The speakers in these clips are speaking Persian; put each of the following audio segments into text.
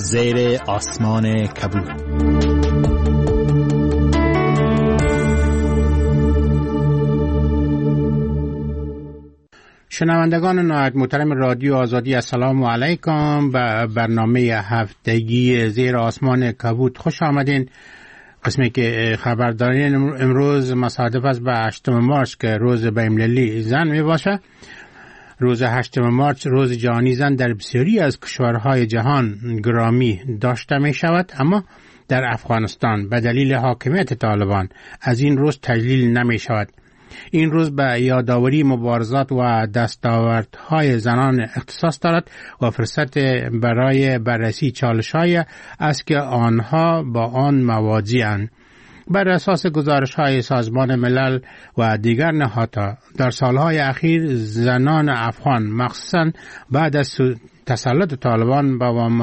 زیر آسمان کبود. شنوندگان نهایت محترم رادیو آزادی، السلام علیکم. به برنامه هفتگی زیر آسمان کبود خوش آمدین. قسمی که خبر دارین امروز مصادف است با 8 مارس که روز بین‌المللی زن می باشه. روز 8 مارس روز جهانی زن در بسیاری از کشورهای جهان گرامی داشته می شود، اما در افغانستان به دلیل حاکمیت طالبان از این روز تجلیل نمی شود. این روز به یادآوری مبارزات و دستاوردهای زنان اختصاص دارد و فرصت برای بررسی چالش‌های است که آنها با آن مواجه‌اند. بر اساس گزارش‌های سازمان ملل و دیگر نهادها در سالهای اخیر زنان افغان مخصوصاً بعد از تسلط طالبان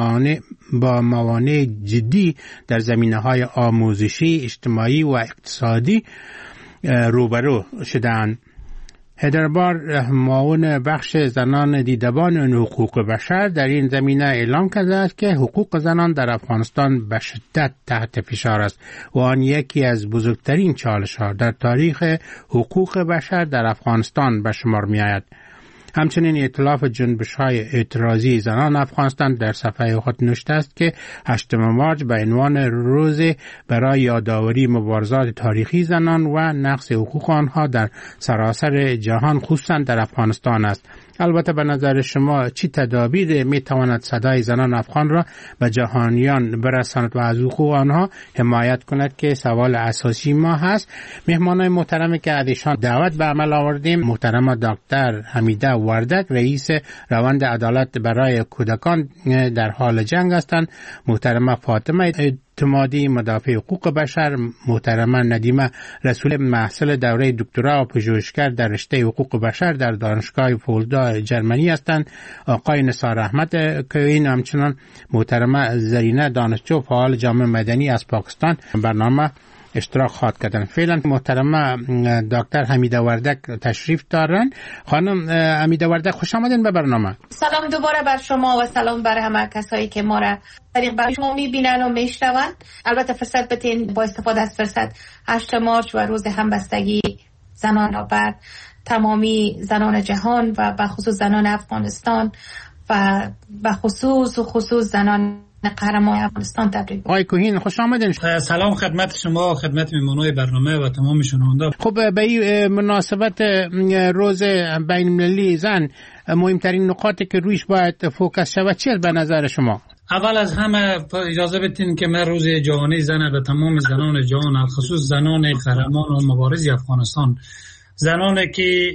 با موانع جدی در زمینه‌های آموزشی، اجتماعی و اقتصادی روبرو شدند. هدربار معاون بخش زنان دیدبان حقوق بشر در این زمینه اعلام کرده است که حقوق زنان در افغانستان به شدت تحت فشار است و آن یکی از بزرگترین چالش‌ها در تاریخ حقوق بشر در افغانستان به شمار می‌آید. همچنین ائتلاف جنبش‌های اعتراضی زنان افغانستان در صفحه خود نوشته است که 8 مارس به عنوان روز برای یادآوری مبارزات تاریخی زنان و نقض حقوق آنها در سراسر جهان خصوصا در افغانستان است. البته به نظر شما چی تدابیر می تواند صدای زنان افغان را به جهانیان برساند و از حقوق آنها حمایت کند که سوال اساسی ما هست. مهمانان محترمی که از ایشان دعوت به عمل آوردیم: محترم دکتر حمیده وردک، رئیس روند عدالت برای کودکان در حال جنگ هستند، محترم فاطمه اعتمادی، مدافع حقوق بشر، محترم ندیمه رسول، محصل دوره دکترا و پژوهشگر در رشته حقوق بشر در دانشگاه فولدا جرمنی هستند، آقای نثار احمد کوین، همچنان محترم زرینه دانشجو فعال جامعه مدنی از پاکستان برنامه اشتراک خواهد کردن. فعلا محترم دکتر حمیده وردک تشریف دارن. خانم حمیده وردک، خوش آمدین به برنامه. سلام دوباره بر شما و سلام بر همه کسایی که ما را طریق بر شما میبینن و میشنون. البته فرصت بتین با استفاده از فرصت 8 مارس و روز همبستگی زنان را بر تمامی زنان جهان و به خصوص زنان افغانستان و به خصوص زنان قهرمان افغانستان تبریک. آقای کوهین، خوش آمدین. سلام خدمت شما، خدمت میهمانای برنامه و تمام شنونده. خب به این مناسبت روز بین‌المللی زن مهمترین نقاطی که رویش باید فوکس شود چیه به نظر شما؟ اول از همه اجازه بدین که من روز جهانی زن به تمام زنان جهان، خصوص زنان قهرمان و مبارز افغانستان، زنانی که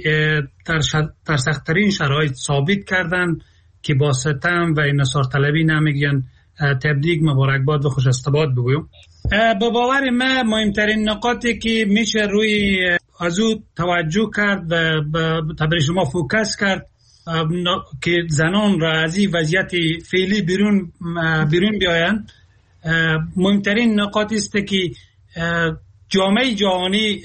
در سخت‌ترین شرایط ثابت کردند که با ستم و انحصار طلبی نمیگن، تبریک، مبارکباد و خوش استباد بگویم. به باور من مهمترین نقاطی که میشه روی از او توجه کرد و برای شما فوکس کرد که زنان را از این وضعیت فعلی بیرون بیایند، مهمترین نقاط است که جامعه جهانی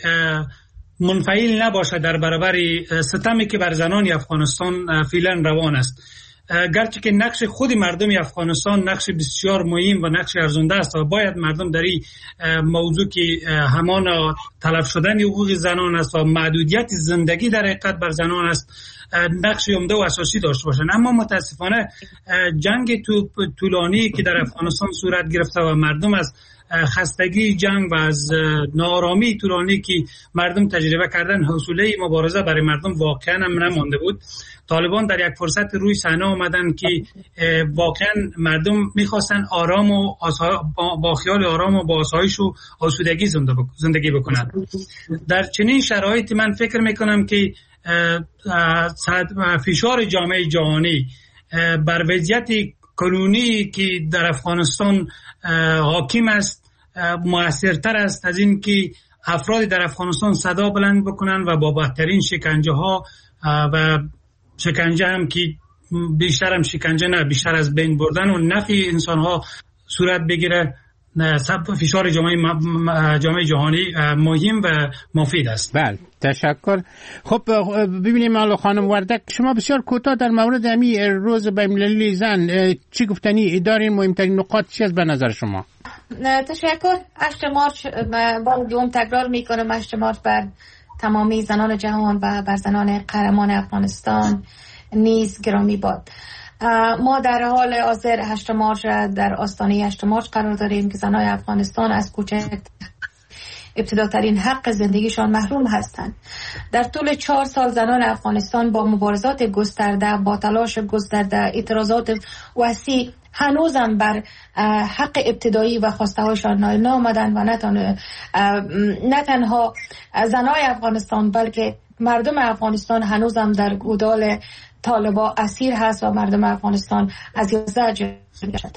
منفعل نباشه در برابر ستمی که بر زنان افغانستان فعلا روان است. گرچه که نقش خود مردم افغانستان نقش بسیار مهم و نقش ارزنده است و باید مردم در این موضوع که همان تلف شدن حقوق زنان است و محدودیت زندگی در حقیقت بر زنان است نقش عمده و اساسی داشته باشند. اما متاسفانه جنگ طولانی که در افغانستان صورت گرفته و مردم از خستگی جنگ و از ناآرامی طولانی که مردم تجربه کردن حوصله مبارزه برای مردم واقعا هم نمانده بود. طالبان در یک فرصت روی صحنه آمدن که واقعا مردم میخواستن آرام و با خیال آرام و با آسایش و آسودگی زندگی بکنند. در چنین شرایطی من فکر میکنم که فشار جامعه جهانی بر وضعیت کنونی که در افغانستان حاکم است موثرتر است از این که افراد در افغانستان صدا بلند بکنن و با بدترین شکنجه ها و شکنجه هم که بیشتر هم شکنجه نه، بیشتر از بین بردن و نفی انسان ها صورت بگیره فشار جامعه جهانی مهم و مفید است. بله، تشکر. خب ببینیم حالا خانم وردک، شما بسیار کوتاه در مورد همین روز بین‌المللی زن چی گفتنی دارین؟ مهمترین نقاط چی است به نظر شما؟ تشکر. 8 مارچ با دوم تکرار میکنم، 8 مارچ بر تمامی زنان جهان و بر زنان قهرمان افغانستان نیز گرامی باد. ما در حال حاضر 8 مارچ در آستانه 8 مارچ قرار داریم که زنان افغانستان از کوچک ابتداترین حق زندگیشان محروم هستند. در طول 4 سال زنان افغانستان با مبارزات گسترده، با تلاش گسترده، اعتراضات وسیع هنوزم بر حق ابتدایی و خواسته هایشان نائل نآمدند و نه تنها زنای افغانستان بلکه مردم افغانستان هنوزم در گودال طالبا اسیر هست و مردم افغانستان از 11 جنگ شد.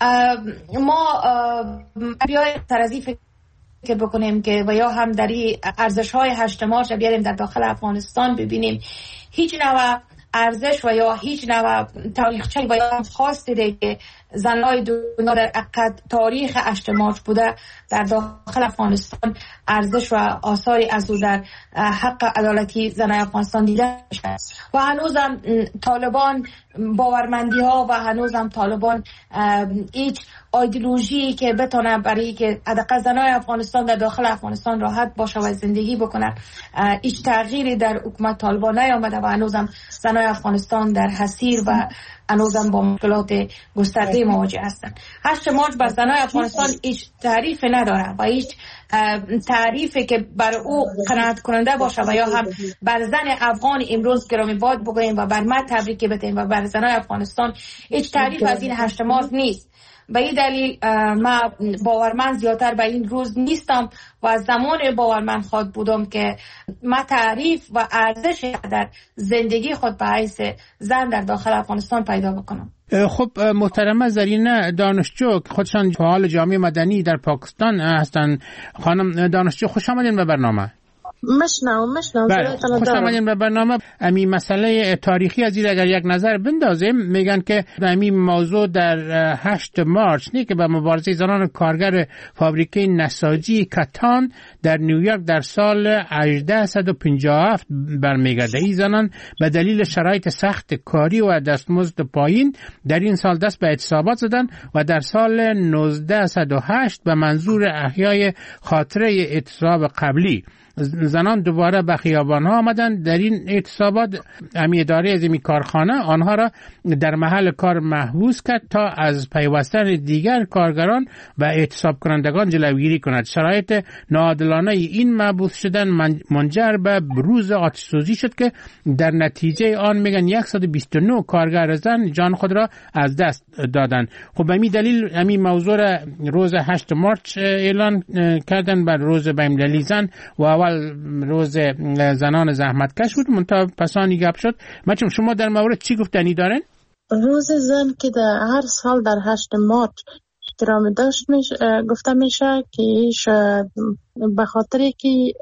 ما بیایم ترازی فکر بکنیم که و یا هم در ارزش های 8 مارچ بیاریم در داخل افغانستان ببینیم هیچ نوع ارزش و یا هیچ نوع تاریخچه و یا خاص دیده که زنای دنیا در تاریخ 8 مارچ بوده در داخل افغانستان ارزش و آثاری از او در حق عدالتی زنای افغانستان دیده شده و هنوزم طالبان باورمندی ها و هنوزم طالبان هیچ ایدئولوژی که بتونه برای که حداقل زنای افغانستان در داخل افغانستان راحت باشه و زندگی بکنن هیچ تغییری در حکومت طالبان نیامده و هنوزم زنای افغانستان در حصیر و هنوزم با مشکلات گسترده مواجه هستند. 8 مارچ بر زنای افغانستان هیچ تعریف نداره و هیچ تعریفی که بر او قناعت کننده باشه و یا هم بر زن افغان امروز گرامی باد بگوییم و بر من تبریک بگیم و بر زنای افغانستان هیچ تعریف از این 8 مارچ نیست. به این دلیل من باورمند زیادتر به این روز نیستم و از زمان باورمند خود بودم که من تعریف و ارزش در زندگی خود به حیث زن در داخل افغانستان پیدا بکنم. خب محترمه زرینه دانشجو خودشان فعال جامعه مدنی در پاکستان هستند. خانم دانشجو خوش آمدین به برنامه. مشنوم خوش آمدین به برنامه. امی مسئله تاریخی از این اگر یک نظر بندازیم، میگن که امی موضوع در 8 مارچ نه که به مبارزه زنان کارگر فابریکه نساجی کاتان در نیویورک در سال 1857 برمیگرده. این زنان به دلیل شرایط سخت کاری و دستمزد پایین در این سال دست به اعتصابات زدن و در سال 1908 به منظور احیای خاطره اعتصاب قبلی زنان دوباره به خیابان ها آمدند. در این اعتصابات اداره از این کارخانه آنها را در محل کار محبوس کرد تا از پیوستن دیگر کارگران و اعتصاب کنندگان جلوگیری کند. شرایط ناعادلانه این محبوس شدن منجر به بروز آتش‌سوزی شد که در نتیجه آن میگن 129 کارگر زن جان خود را از دست دادند. خب به این دلیل همین موضوع روز 8 مارچ اعلان کردن بر روز بین‌المللی زن و اول روز زنان زحمتکش بود منتها پسانی گپ شد. بچه‌ها شما در مورد چی گفتنی دارین؟ روز زن که در هر سال در 8 مارچ احترام داشت گفته میشه که به خاطر که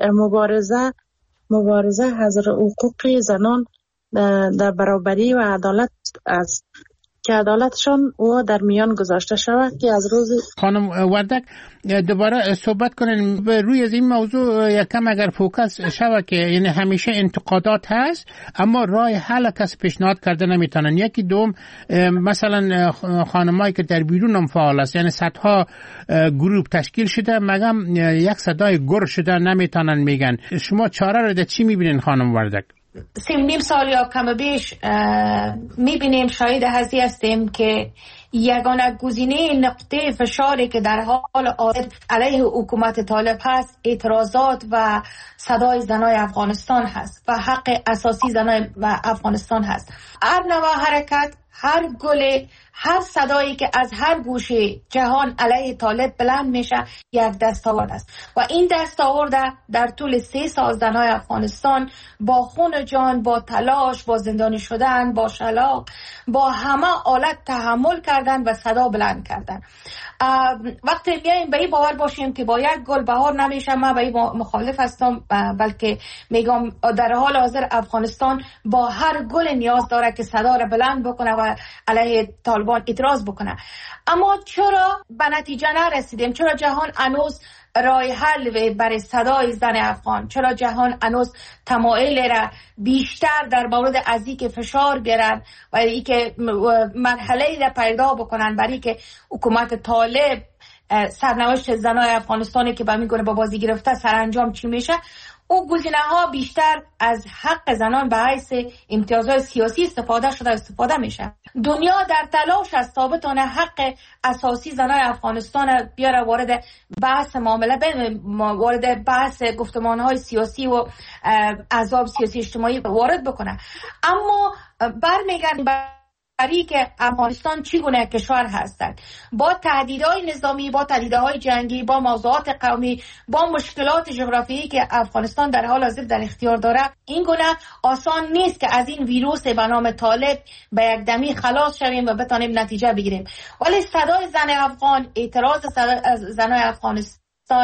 مبارزه حضر حقوق زنان در برابری و عدالت است که عدالتشان او در میان گذاشته شود که از روز. خانم وردک دوباره صحبت کنین روی از این موضوع یکم اگر فوکس شود که یعنی همیشه انتقادات هست اما راه حل کس پیشنهاد کرده نمیتونن. یکی دوم مثلا خانمایی که در بیرون هم فعال است یعنی صدها گروه تشکیل شده مگم یک صدای گر شده نمیتونن میگن. شما چاره رو در چی میبینین خانم وردک؟ 3.5 سال یا کم بیش میبینیم شاهد هستی هستیم که یگانه گزینه نقطه فشاری که در حال حاضر علیه حکومت طالب هست اعتراضات و صدای زنای افغانستان هست و حق اساسی زنای افغانستان هست. هر نوع حرکت، هر گل، هر صدایی که از هر گوشه جهان علیه طالب بلند میشه یک دستاورد است و این دستاورد در طول 3 سال زنای افغانستان با خون جان، با تلاش، با زندانی شدن، با شلاق، با همه حالت تحمل کردن و صدا بلند کردن. وقتی میایم به این باور باشیم که با یک گل بهار نمیشه، من به این مخالف هستم، بلکه میگم در حال حاضر افغانستان با هر گل نیاز داره بره که صدا را بلند بکنه و علیه طالبان اعتراض بکنه. اما چرا به نتیجه نرسیدیم؟ چرا جهان هنوز راه حل برای صدای زن افغان؟ چرا جهان هنوز تمایل را بیشتر در مورد ازی که فشار بیارن و ای که مرحله را پیدا بکنن برای که حکومت طالب سرنوشت زنای افغانستانی که به می گونه با بازی گرفته سرانجام چی میشه؟ او گزینه ها بیشتر از حق زنان به حیث امتیازهای سیاسی استفاده میشه. دنیا در تلاش است تا بتونه حق اساسی زنای افغانستان بیاره وارد بحث معامله، وارد بحث گفتمانهای سیاسی و احزاب سیاسی اجتماعی وارد بکنه. اما برمیگردیم برای که افغانستان چگونه کشور هستند، با تهدیدهای نظامی، با تهدیدهای جنگی، با موضوعات قومی، با مشکلات جغرافیایی که افغانستان در حال حاضر در اختیار داره، این گونه آسان نیست که از این ویروس به نام طالب به یک دمی خلاص شویم و بتانیم نتیجه بگیریم. ولی صدای زن افغان، اعتراض زنای افغانستان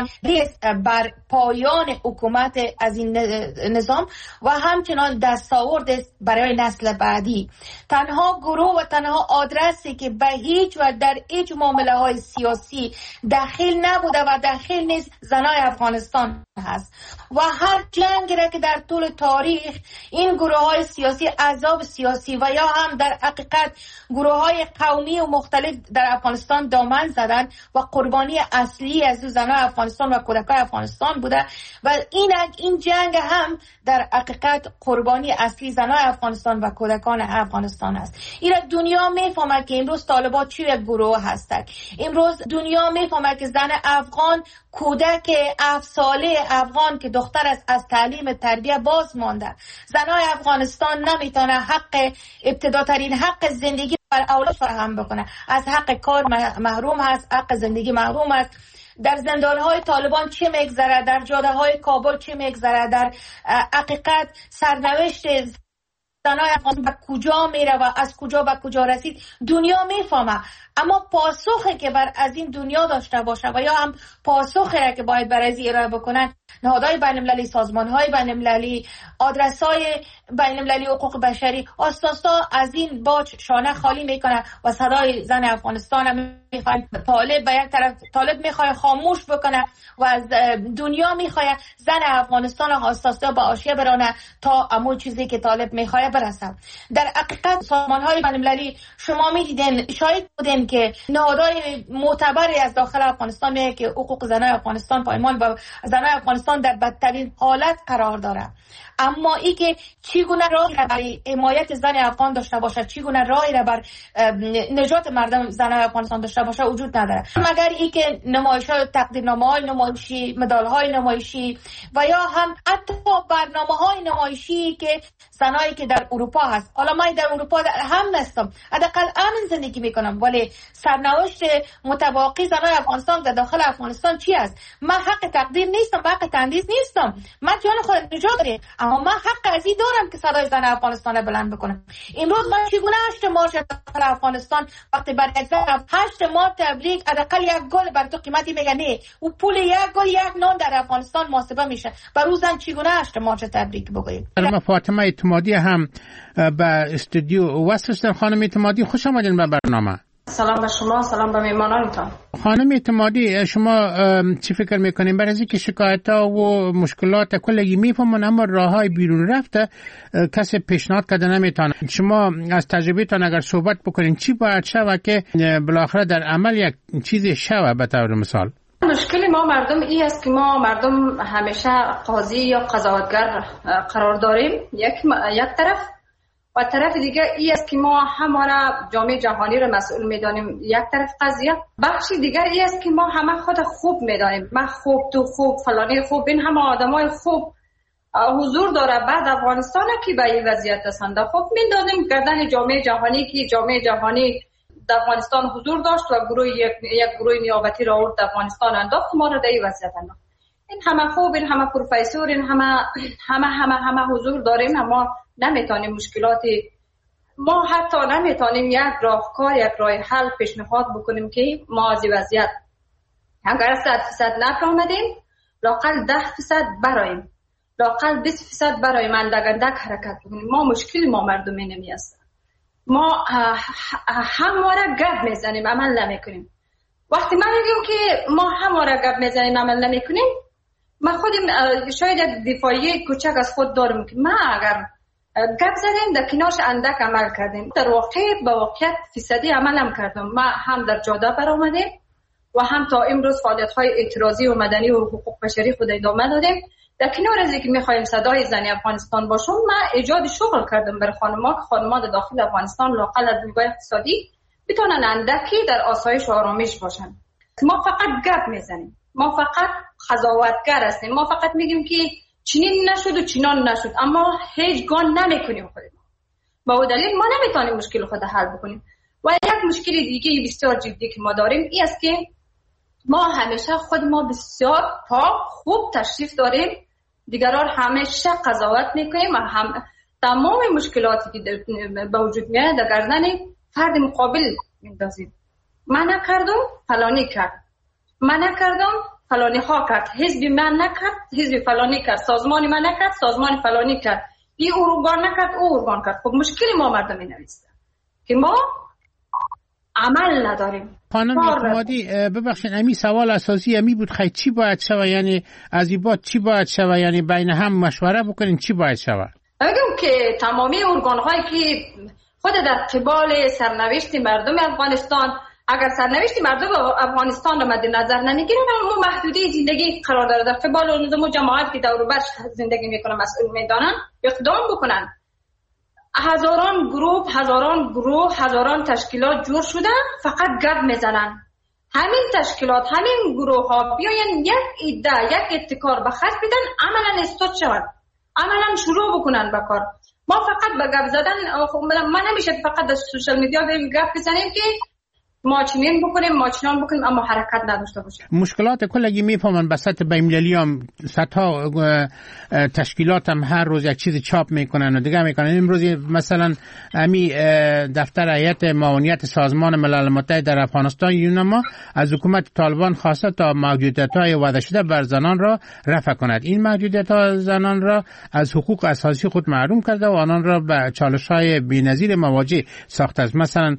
بر پایان حکومت از این نظام و همچنان دستاورد برای نسل بعدی. تنها گروه و تنها آدرسی که به هیچ و در هیچ معامله های سیاسی داخل نبوده و داخل نیست زنای افغانستان هست و هر جنگ را که در طول تاریخ این گروه های سیاسی، احزاب سیاسی و یا هم در حقیقت گروه های قومی و مختلف در افغانستان دامن زدن و قربانی اصلی از زنای افغانستان و کودکان افغانستان بوده و این جنگ هم در حقیقت قربانی اصلی زنای افغانستان و کودکان افغانستان است. اینا دنیا میفهمه که امروز طالبان چه یک گروه هستند. امروز دنیا میفهمه که زن افغان، کودک 7 ساله افغان که دختر است، از تعلیم تربیه باز مانده. زنای افغانستان نمیتونه حق ابتداترین حق زندگی بر اولاد فراهم بکنه. از حق کار محروم هست، حق زندگی محروم است. در زندان‌های طالبان چه میگذره، در جاده‌های کابل چه میگذره، در حقیقت سرنوشت زنای افغان به کجا میره و از کجا به کجا رسید دنیا میفهمه. اما پاسخی که بر از این دنیا داشته باشه و یا هم پاسخی که باید بر از ارائه بکنن نهادهای بین‌المللی، سازمان‌های بین‌المللی، آدرس‌های بین‌المللی حقوق بشری آساسا از این باج شانه خالی میکنه و صدای زن افغانستان هم میخواد طالب به یک طرف، طالب میخواد خاموش بکنه و از دنیا میخواد زن افغانستان آساسا به حاشیه برانه تا همون چیزی که طالب میخواد برسه. در حقیقت سازمان‌های بین‌المللی شما میدیدین، شاید بودین که نهادهای معتبری از داخل افغانستان میگه که حقوق زنای افغانستان پایمال و زنای افغانستان در بدترین حالت قرار داره. اما ای که چگونه راهی را برای حمایت زن افغان داشته باشه، چگونه راهی را بر نجات مردم زنای افغانستان داشته باشه وجود نداره، مگر ای که نمایش‌های، تقدیرنامه‌های نمایشی، مدال‌های نمایشی و یا هم حتی برنامه‌های نمایشی که زنایی که در اروپا هست. حالا من در اروپا هم نستم، حداقل امن زندگی میکنم، ولی سرنوشت متواقی زنای افغانستان در داخل افغانستان چی است؟ من حق تقدیر نیستم، حق تندیس نیستم، من جان خود نجات دارم، اما من حق ازی دارم که صدای زن افغانستان را بلند بکنم. امروز من چگونه 8 مارچ داخل افغانستان وقتی بر 8 مارچ تبلیغ حداقل یک گل بر تو قیمتی میگه نه، و پول یک گل یک نان در افغانستان محاسبه میشه، بر روز زن چگونه 8 مارچ تبلیغ بگویم؟ خانم فاطمه اعتمادی هم به استودیو وصل. خانم اعتمادی خوش آمدین به برنامه. سلام به شما، سلام به میهمانانتان. خانم اعتمادی، شما چی فکر میکنین برای اینکه شکایت‌ها و مشکلات کلگی میفهمن اما راههای بیرون رفته کسی پیشنهاد کرده نمیتونه؟ شما از تجربه‌تان اگر صحبت بکنین چی باید شود که بالاخره در عمل یک چیزی شود؟ به طور مثال مشکل ما مردم این است که ما مردم همیشه قاضی یا قضاوتگر قرار داریم یک طرف، و طرف دیگه این است که ما همه جامعه جهانی رو مسئول میدانیم. یک طرف قضیه، بخش دیگر این است که ما همه خود خوب میدانیم، من خوب، تو خوب، فلانی خوب، این همه آدمای خوب حضور داره بعد افغانستان که به این وضعیت هستند. خوب میدانیم گردن جامعه جهانی که جامعه جهانی در افغانستان حضور داشت و یک گروه نیابتی را آورد افغانستان انداخت، ما را در این وضعیت انداخت. این همه خوب، این همه پروفسور، این همه حضور داریم، اما نمیتونیم مشکلاتی، ما حتی نمیتونیم یک راهکار، یک راه حل پیشنهاد بکنیم که ما از وضعیت اگر 100% نفهمیدیم لااقل 10% برایم، لااقل 20% برایم، اندک حرکت بکنیم. ما مشکل ما مردمی نمی است. ما همواره گپ میزنیم عمل نمیکنیم. وقتی من میگم که ما همواره گپ میزنیم عمل نمیکنیم، من خودم شاید یک دفاعی کوچک از خود دارم که ما اگر گپ زدیم در کنارش اندک عمل کردیم، در واقع با واقعیت فیصدی عمل هم کردم. ما هم در جاده برآمدیم و هم تا امروز فعالیت‌های اعتراضی و مدنی و حقوق بشری خود ادامه دادیم. در کنار از اینکه می‌خوایم صدای زنی افغانستان باشیم، ما ایجاد شغل کردیم برای خانم‌ها در داخل افغانستان لاقل از نگاه اقتصادی بتونن اندکی در آسایش و آرامش باشن. ما فقط گپ میزنیم، ما فقط قضاوتگر هستیم، ما فقط میگیم که چنین نشد و چنان نشد، اما هیچ گام نمیکنیم خودمون. با اون دلیل ما نمیتونیم مشکل خود حل بکنیم. و یک مشکل دیگه بسیار جدی که ما داریم این است که ما همیشه خود ما بسیار خوب تشریف داریم، دیگران همیشه قضاوت میکنیم و هم تمام مشکلاتی که به وجود میاد در گردن فرد مقابل میندازیم. من نکردم فلانی کرد، من نکردم فلانی ها کرد، حزب من نکرد حزب فلانی کرد، سازمان من نکرد سازمان فلانی کرد، این ارگان نکرد او ارگان کرد. خب مشکل ما مردم این است که ما عمل نداریم. خانم اعتمادی ببخشید، امی سوال اساسی امی بود، خیلی چی باید شود؟ یعنی از این بعد چی باید شود؟ یعنی بین هم مشوره بکنین چی باید شود؟ بگم که تمامی ارگان هایی که خود در قبال سرنوشت مردم افغانستان، اگر سرنوشت مردم افغانستان را مد نظر نمیگیرن، اما محدودی زندگی قرار داره، در قبال نظام و جماعت که دور و بر زندگی میکنن مسئول میدانن، اقدام بکنن. هزاران گروه، هزاران تشکیلات جور شده فقط گپ میزنن. همین تشکیلات، همین گروه ها بیاین یک ایده، یک ابتکار به خرج بدن، عملا استاد شود، عملا شروع بکنن به کار. ما فقط به گپ زدن، ما نمیشه فقط در سوشال میدیا بریم گپ بزنیم که ما چنین بکنیم ما چنان بکنیم اما حرکت نداشته باشیم. مشکلات کلگی میفهمن به سطح بین‌المللی هم صدها تشکیلات هم هر روز یک چیز چاپ میکنن و دیگه میکنن. امروز مثلا امی دفتر هیئت معاونیت سازمان ملل متحد در افغانستان یونما از حکومت طالبان خواسته تا محدودیت‌های وضع شده بر زنان را رفع کند. این محدودیت‌ها زنان را از حقوق اساسی خود محروم کرده و آنان را به چالش‌های بی‌نظیر مواجه ساخته است. مثلا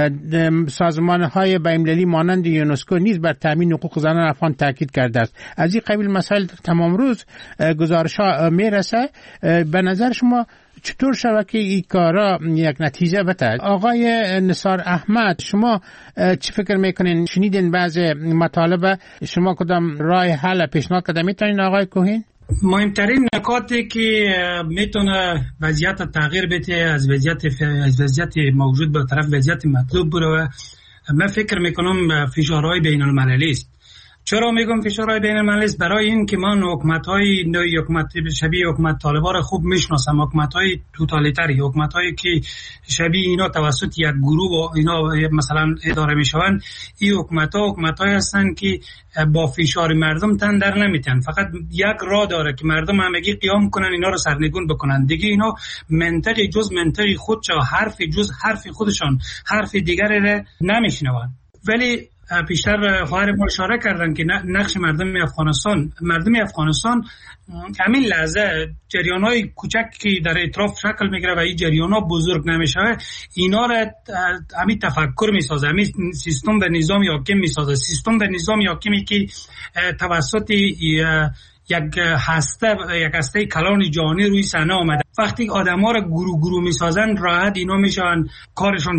سازمان‌های بین‌المللی مانند یونسکو نیز بر تامین حقوق زنان افغان تاکید کرده است. از این قبیل مسائل تمام روز گزارش‌ها میرسه. به نظر شما چطور شود که این کارا یک نتیجه بده؟ آقای نثار احمد، شما چی فکر میکنین؟ شنیدین بعض مطالب، شما کدام راه حل پیشنهاد کرده میتونین آقای کوهین؟ مهمترین نکاتی که میتونه وضعیت تغییر بده از وضعیت موجود به طرف وضعیت مطلوب بره، من فکر میکنم فشارهای بین المللی است. چرا میگم فشارهای بین المللی است؟ برای این که من حکومت‌های نوعی حکومت شبیه حکومت طالبان خوب میشناسم، حکومت‌های توتالیتری، حکومت‌هایی که شبیه اینا توسط یک گروه و اینا مثلا اداره میشوند. این حکومت‌هایی هستند که با فشار مردم تن در نمیتن، فقط یک راه داره که مردم همگی قیام کنن اینا رو سرنگون بکنن. دیگه اینا منطقی جز منطقی خودشون، حرف جز حرف خودشون، حرف دیگری رو نمیشنون. ولی پیشتر خواهر ما اشاره کردن که نقش مردم افغانستان همین لحظه جریان‌های کوچک که در اطراف شکل میگیره و این جریان‌ها بزرگ نمیشه، اینا را همین تفکر میسازه، همین سیستم و نظام حاکم میسازه، سیستم و نظام حاکمی که توسط یک هسته کلان جهانی روی صحنه آمده. وقتی آدم‌ها را گروه میسازن، راحت اینا میشن کارشون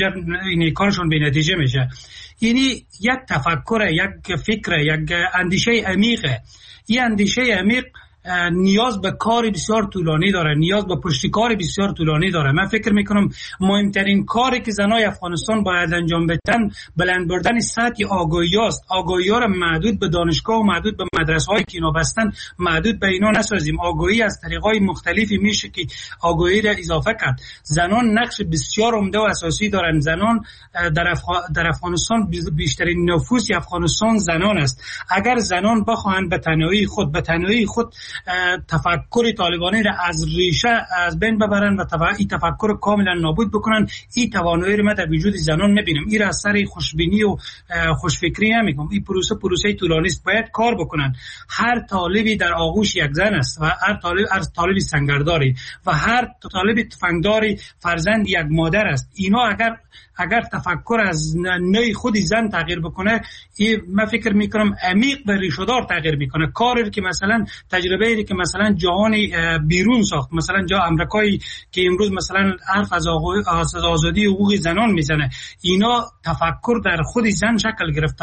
بی‌نتیجه میشه. یعنی یک تفکر، یک فکر، یک اندیشه عمیقه. این اندیشه عمیق نیاز به کار بسیار طولانی داره، نیاز به پشتکار بسیار طولانی داره. من فکر میکنم مهمترین کاری که زنای افغانستان باید انجام بدن بلند بردن سطح آگاهی است. آگاهی ها را محدود به دانشگاه و محدود به مدرسه هایی که اینا بستن محدود به اینا نسازیم. آگاهی از طریقای مختلفی میشه که آگاهی را اضافه کرد. زنان نقش بسیار عمده و اساسی دارن. زنان در افغانستان بیشترین نفوس افغانستان زنان است. اگر زنان بخواهند به تنهایی خود تفکر طالبانی را از ریشه از بین ببرن و این تفکر کاملا نابود بکنن. این توانایی رو من در وجود زنان میبینم. این را از سر خوشبینی و خوشفکری نمیگم. این پروسه طولانی است، باید کار بکنن. هر طالبی در آغوش یک زن است و هر طالبی سنگرداری و هر طالبی تفنگداری فرزند یک مادر است. اینا اگر تفکر از نوع خود زن تغییر بکنه، من فکر میکنم عمیق و ریشه‌دار تغییر میکنه. کاری که مثلا تجربه‌ای که مثلا جهان بیرون ساخت، مثلا جا آمریکایی که امروز مثلا حرف از آزادی و حقوق زنان میزنه، اینا تفکر در خود زن شکل گرفت،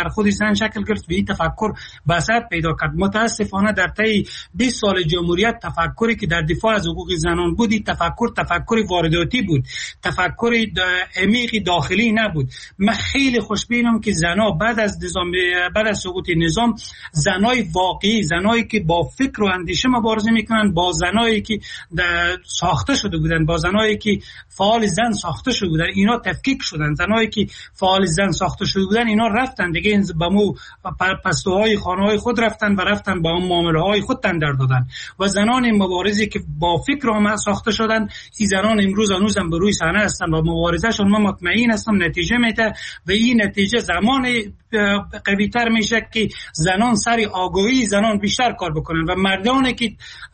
و این تفکر بساط پیدا کرد. متاسفانه در طی 20 سال جمهوریت تفکری که در دفاع از حقوق زنان بود، تفکر وارداتی بود، تفکر عمیق داخلی نبود. من خیلی خوشبینم که زنا بعد از سقوط نظام، زنای واقعی، زنایی که با فکر و اندیشه مبارزه میکنن، با زنایی که ساخته شده بودن، با زنایی که فعال زن ساخته شده بودن، اینا تفکیک شدن. زنایی که فعال زن ساخته شده بودن اینا رفتن دیگه به مو پستوهای خانه‌های خود رفتن با اون معامله‌های خود تندر دادن. و زنان مبارزی که با فکر هم ساخته شدن، این زنان امروز هنوزم به روی صحنه هستن و مبارزه‌شون من مطمئن هستم نتیجه میده و این نتیجه زمان قوی‌تر میشه که زنان سر آگاهی زنان بیشتر کار بکنن و مردانی که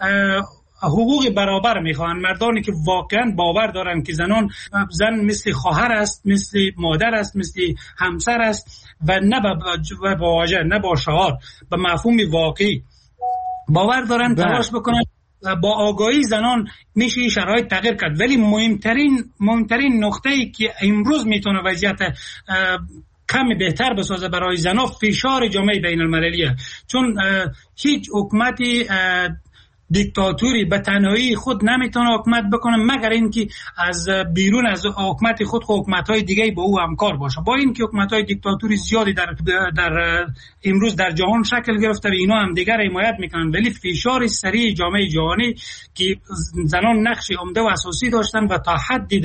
حقوق برابر میخوان، مردانی که واقعا باور دارن که زن مثل خواهر است، مثل مادر است، مثل همسر است و نه با واژه، نه با شعار، به مفهوم واقعی باور دارن، تلاش بکنن. با آگاهی زنان میشه شرایط تغییر کرد. ولی مهمترین نقطه‌ای که امروز میتونه وضعیت کمی بهتر بسازه برای زنان، فشار جامعه بین المللیه. چون هیچ حکومتی دیکتاتوری به تنهایی خود نمیتونه حکومت بکنه مگر اینکه از بیرون از حکومت خود حکومت‌های دیگه با او همکار باشه. با اینکه حکومت‌های دیکتاتوری زیادی در امروز در جهان شکل گرفته و اینا هم دیگر حمایت میکنن، ولی فشار سریع جامعه جهانی که زنان نقش عمده و اساسی داشتن و تا حدی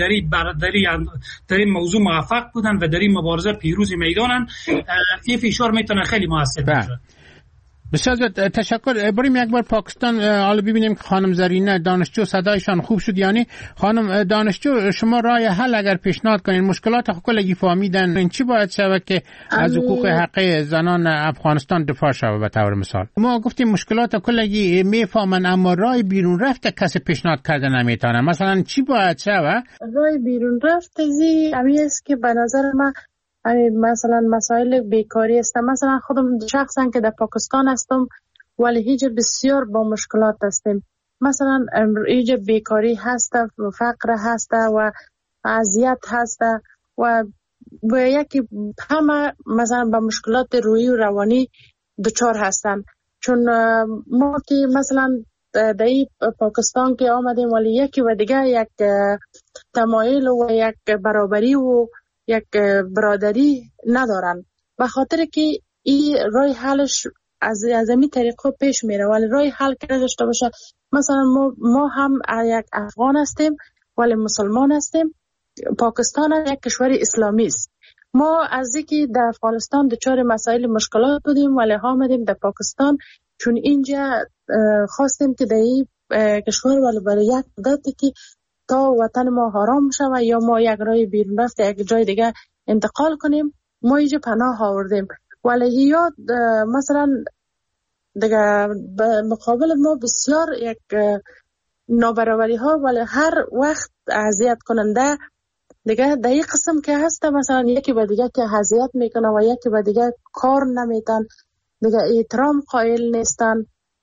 در این موضوع موفق بودن و در این مبارزه پیروز میدانن، این فشار میتونه خیلی موثر باشه. بسیار تشکر. بریم یک بار پاکستان، حالا ببینیم که خانم زرینه دانشجو صدایشان خوب شد. یعنی خانم دانشجو، شما راه حل اگر پیشنهاد کنین، مشکلات کلگی فهمیدن، این چی باید شود که از حقوق حقیقی زنان افغانستان دفاع شود؟ به طور مثال ما گفتیم مشکلات کلگی میفهمن اما راه بیرون رفته کسی پیشنهاد کرده نمیتونه. مثلا چی باید شود؟ راه بیرون رفته همین است که به نظر من مثلا مسائل بیکاری است. مثلا خودم شخصا که در پاکستان هستم ولی هیچ بسیار با مشکلات هستیم. مثلا هیچ بیکاری هست و فقر هست و اذیت هست و یکی همه مثلا با مشکلات روحی و روانی دچار هستن. چون ما که مثلا در پاکستان که آمدیم ولی یکی و دیگه یک تمایل و یک برابری و یک برادری ندارن، به خاطر که این رای حلش از این طریقه پیش میره. ولی رای حل که داشته باشه، مثلا ما هم یک افغان هستیم ولی مسلمان هستیم، پاکستان هم یک کشور اسلامی است. ما از اینکه در افغانستان دچار مسائل مشکلات بودیم ولی آمدیم در پاکستان، چون اینجا خواستیم که در این کشور ولی برای یک مدتی که تا وطن ما حرام شود یا ما یک راه بیرون رفته یک جای دیگه انتقال کنیم، ما اینجا پناه آوردیم. ولی یا مثلا دیگه مقابل ما بسیار یک نابرابری ها ولی هر وقت اذیت کننده دیگه در این قسم که هست، مثلا یکی به دیگه که اذیت میکنه و یکی به دیگه کار نمیتن، دیگه احترام قائل نیستن.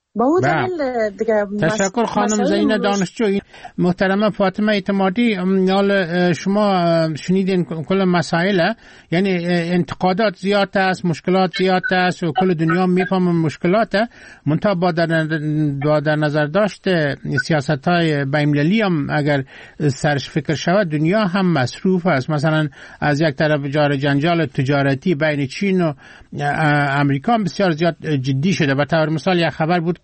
تشکر خانم زینه دانشجو. محترمه فاطمه اعتمادی، شما شنیدین کل مسائل، یعنی انتقادات زیاد است، مشکلات زیاد است و کل دنیا میفهمه مشکلات، منتها با در نظر داشت سیاست های بین‌المللی هم اگر سرش فکر شود دنیا هم مصروف است. مثلا از یک طرف جنجال تجارتی بین چین و امریکا بسیار زیاد جدی شده. به طور مثال یک خبر بود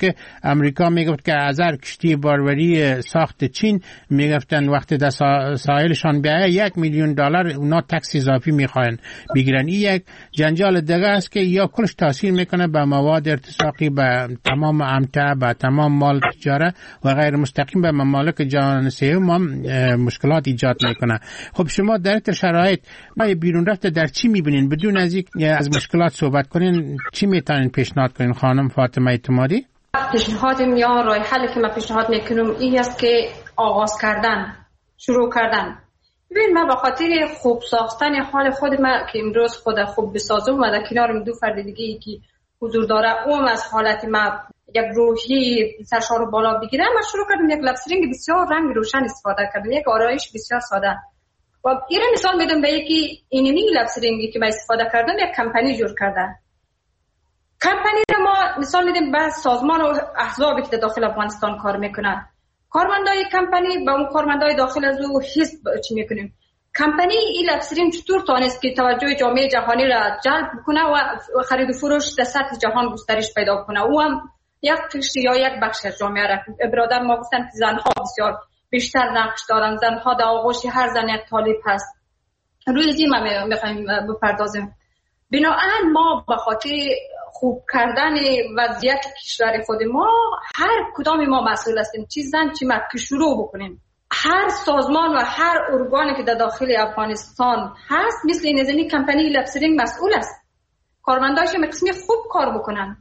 که امریکا میگفت که ازر کشتی باروری ساخت چین میگفتن وقتی در ساحلشان بیایه $1,000,000 اونا تکس اضافی میخواین بگیرن. این یک جنجال دیگه است که یا کلش تاثیر میکنه به مواد ارتزاقی، به تمام امتع، به تمام مال تجاره و غیر مستقیم به ممالک جهان سوم هم مشکلات ایجاد میکنه. خب شما در این شرایط ما بیرون رفته در چی میبینین؟ بدون از مشکلات صحبت کنین چی میتونین پیشنهاد کنین خانم فاطمه اعتمادی؟ پیشنهاد یا راه حلی که من پیشنهاد میکنم این است که آغاز کردن، شروع کردن. ببین من به خاطر خوب ساختن حال خود من که امروز خود خوب بسازم و در کنارم دو فرد دیگه ای که حضور داره اون از حالت من یک روحی سرشار رو بالا بگیرم، من شروع کردم یک لبسرینگ بسیار رنگ روشن استفاده کردم، یک آرایش بسیار ساده. و این مثال میدم به یکی اینمی لبسرینگی که من استفاده کردم یک کمپانی جور کردن. کمپانی رو ما مثال میدیم به سازمان و احزابی که داخل افغانستان کار میکنن. کارمندای کمپانی با اون کارمندای داخل از او حزب چی میکنیم؟ کمپانی این لبسرینگ چطور تونست که توجه جامعه جهانی را جلب کنه و خرید و فروش در سطح جهان گسترش پیدا کنه؟ او هم یک قشر یا یک بخش از جامعه را برادر ما گفتن که زنها بسیار بیشتر نقش دارن، زنها در آغوش هر زن یک طالب هست. روی زیر ما میخوایم بپردازیم. بنابراین ما به خاطر خوب کردن وضعیت کشور خود ما هر کدام ما مسئول هستیم، چی زن چی مرد که شروع بکنیم. هر سازمان و هر ارگانی که در داخل افغانستان هست مثل این نظامی کمپانی لبسرینگ مسئول است. کارمنداش هم قسمی خوب کار بکنن.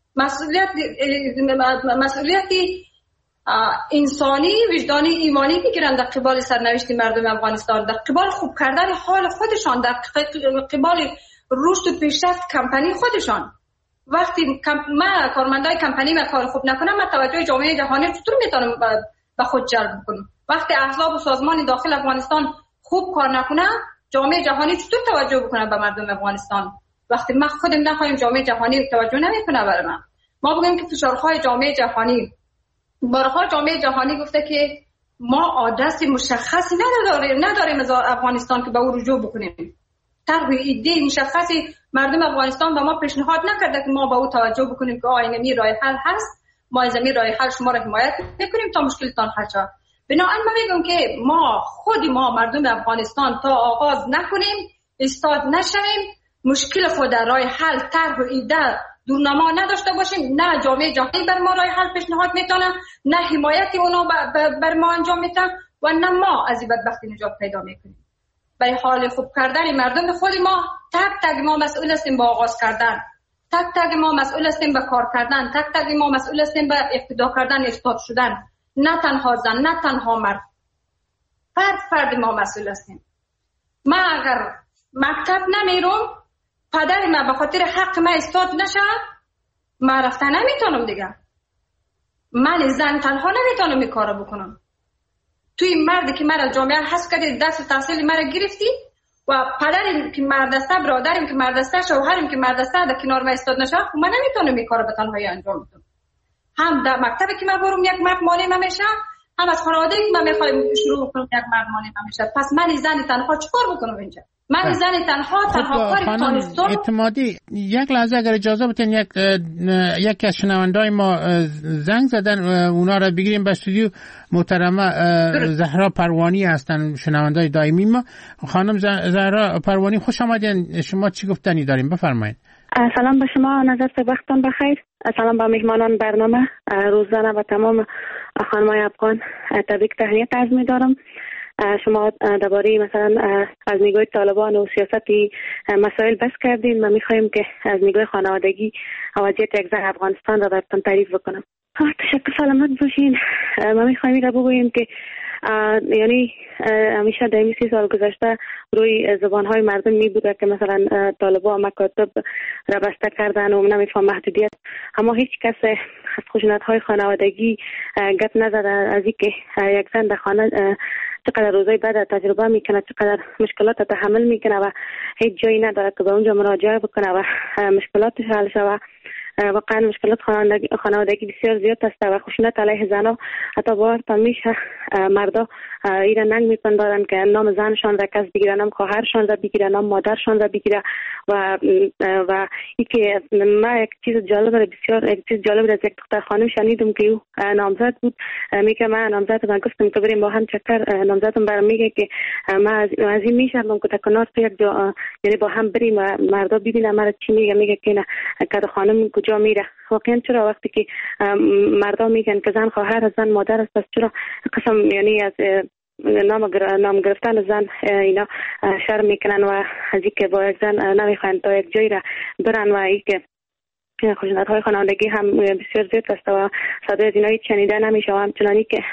مسئولیتی انسانی، وجدانی، ایمانی بگیرن در قبال سرنوشت مردم افغانستان، در قبال خوب کردن حال خودشان، در قبال رشد و پیشرفت کمپانی خودشان. وقتی من کارمندای کمپانی من کار خوب نکنم، من توجه جامعه جهانی چطور میتونم به خود جلب کنم؟ وقتی احزاب و سازمان داخل افغانستان خوب کار نکنه، جامعه جهانی چطور توجه بکنه به مردم افغانستان؟ وقتی ما خودم نخواهیم جامعه جهانی توجه نمیکنه برای ما بگیم که فشارهای جامعه جهانی، بارها جامعه جهانی گفته که ما آدرس مشخصی نداریم از افغانستان که به او رجوع بکنیم. طرح ایده مشخصی مردم افغانستان به ما پیشنهاد نکرده که ما به او توجه بکنیم که آینه راه حل هست، ما از این راه حل شما را حمایت میکنیم تا مشکلتان حل شود. بنابراین من میگم که ما مردم افغانستان تا آغاز نکنیم، استاد نشویم، مشکل خود در راه حل طرح و ایده دورنما نداشته باشیم، نه جامعه جهانی بر ما راه حل پیشنهاد میتونه، نه حمایت اونا بر ما انجام میتن و نه ما از این بدبختی نجات پیدا میکنیم. برای حال خوب کردن مردم خود ما تک ما مسئول هستیم با آغاز کردن، تک ما مسئول هستیم به کار کردن، تک ما مسئول هستیم به اقتدا کردن، استاد شدن. نه تنها زن، نه تنها مرد، فرد ما مسئول هستیم. من اگر مکتب نمیرم، پدر من به خاطر حق من استاد نشه، من رفتن نمیتونم دیگه. من زن تنها نمیتونم این کارو بکنم. توی مردی که مرا جامعه حس کرده، دست تحصیل مرا گرفتی و پدرم که مرد است، برادرم که مرد است، شوهرم که مرد است، در کنار من استاد نشه، من نمیتونم این کارو به تنهایی انجام بدم. هم در مکتبی که من برم یک مرد معلم میشه، هم از خانواده‌ای که من میخوایم شروع کنم یک مرد معلم میشه. پس من زن تنها چیکار بکنم اینجا؟ من زن تنها کاری تونستم. اعتمادی یک لحظه اگر اجازه بدین، یکی از شنوندای ما زنگ زدن، اونا را بگیریم به استودیو. محترمه زهرا پروانی هستن، شنوندای دائمی ما. خانم زهرا پروانی خوش آمدین. شما چی گفتنی داریم؟ بفرمایید. سلام به شما، نظر وقتتان بخیر. سلام به مهمانان برنامه روزانه و تمام خانمای افغان. تبریک تهنیت عرض می‌دارم. شما درباره مثلا از نگاه طالبان و سیاستی مسائل بحث کردین. ما می‌خوایم که از نگاه خانوادگی وضعیت یک زن افغانستان را براتون تعریف بکنم. تشکر، سلامت باشین. ما می‌خوایم را بگوییم که یعنی همیشه در 30 سال گذشته روی زبانهای مردم می بوده که مثلا طالبان مکاتب را بسته کردن و نمیفهم محدودیت، اما هیچ کس از خشونت‌های خانوادگی گپ نزده از اینکه یک زن در خانه چقدر روزای بعد تجربه میکنه، چقدر مشکلات تحمل میکنه و هیچ جایی نداره که به اونجا مراجعه بکنه و مشکلاتش حل شود. واقعا مشکلات خانوادگی بسیار زیاد است و خشونت علیه زنها حتی باورتان میشه مردا ایران ننگ میپندارن که نام زنشان را کس بگیره، نام خواهرشان را بگیره، نام مادرشان را بگیره و ای که من یک چیز جالب از یک دختر خانم شنیدم که او نامزد بود. میگه من نامزد من گفتم که بریم با هم چکر، نامزدم برام میگه که من از این میشم که تکنار تو یک جا یعنی با هم بریم و مردا ببینه مرا چی میگه که نه که خانم کجا میره. واقعا چرا وقتی که مردا میگن که زن خواهر زن مادر است، پس چرا قسم یعنی از نام گرفتن زن اینا شرم میکنن و از اینکه با یک زن نمیخواین تا یک جایی را برن و اینکه خشونت های خانوادگی هم بسیار زیاد است و صدای از اینا هیچ شنیده نمیشه و همچنانی که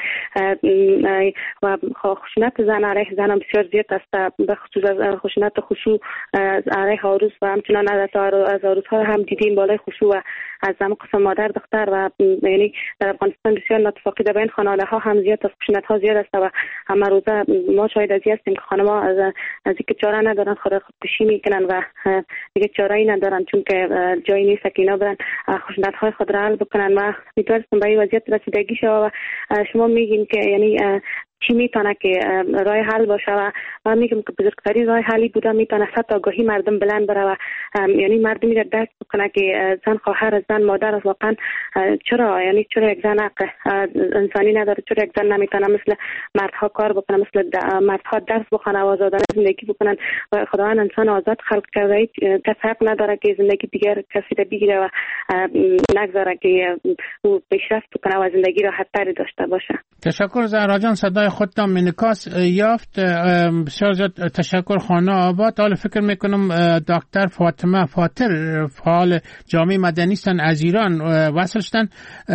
و خشونت زن علیه زن هم بسیار زیاد است، به خصوص خشونت خصوص علیه عروس و همچنان از عروس ها هم دیدیم بالای خصوص و از هم قسم مادر دختر و یعنی در افغانستان بسیار ناتفاقی در بین خانواده ها هم زیاد است، خشونت ها زیاد است و همه روزه ما شاهد از هستیم که خانم ها از اینکه چاره ندارن خودکشی میکنن و دیگه چاره ای ندارن چون که جایی نیست که اینا برن خشونت های خود را حل بکنن و میتونستم به این وضعیت رسیدگی شود و شما میگین که یعنی چی میتونه که راه حل باشه و من میگم که بزرگترین راه حلی بوده میتونه حتی آگاهی مردم بلند بره و یعنی مردمی را درک بکنه که زن خواهر زن مادر است. واقعا چرا یک زن حق انسانی نداره؟ چرا یک زن نمیتونه مثل مردها کار بکنه، مثل مردها درس بخونه و آزادانه زندگی بکنن و خداوند انسان آزاد خلق کرده، کس حق نداره که زندگی دیگر کسی را بگیره و نگذاره که او پیشرفت بکنه و زندگی راحت‌تری داشته باشه. تشکر زهرا جان، صدای خودتان انعکاس یافت. بسیار زیاد تشکر. خانه آباد. حالا فکر میکنم دکتر فاطمه فاطر فعال جامعه مدنی هستن از ایران وصل شدن.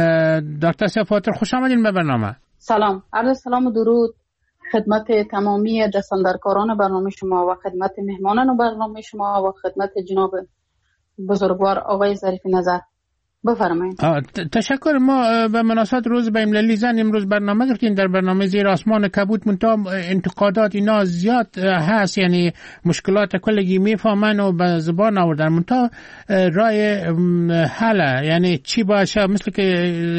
دکتر فاطر خوش آمدین به برنامه. سلام، عرض سلام و درود خدمت تمامی دستاندرکاران برنامه شما و خدمت مهمانان برنامه شما و خدمت جناب بزرگوار آقای ظریف نظر. بفرمایید. تشکر. ما به مناسبت روز بین‌المللی زن امروز برنامه گرفتیم در برنامه زیر آسمان کبود، منتها انتقادات اینا زیاد هست، یعنی مشکلات کلگی میفهمن و به زبان آوردن، منتها رای حل یعنی چی باشه؟ مثل که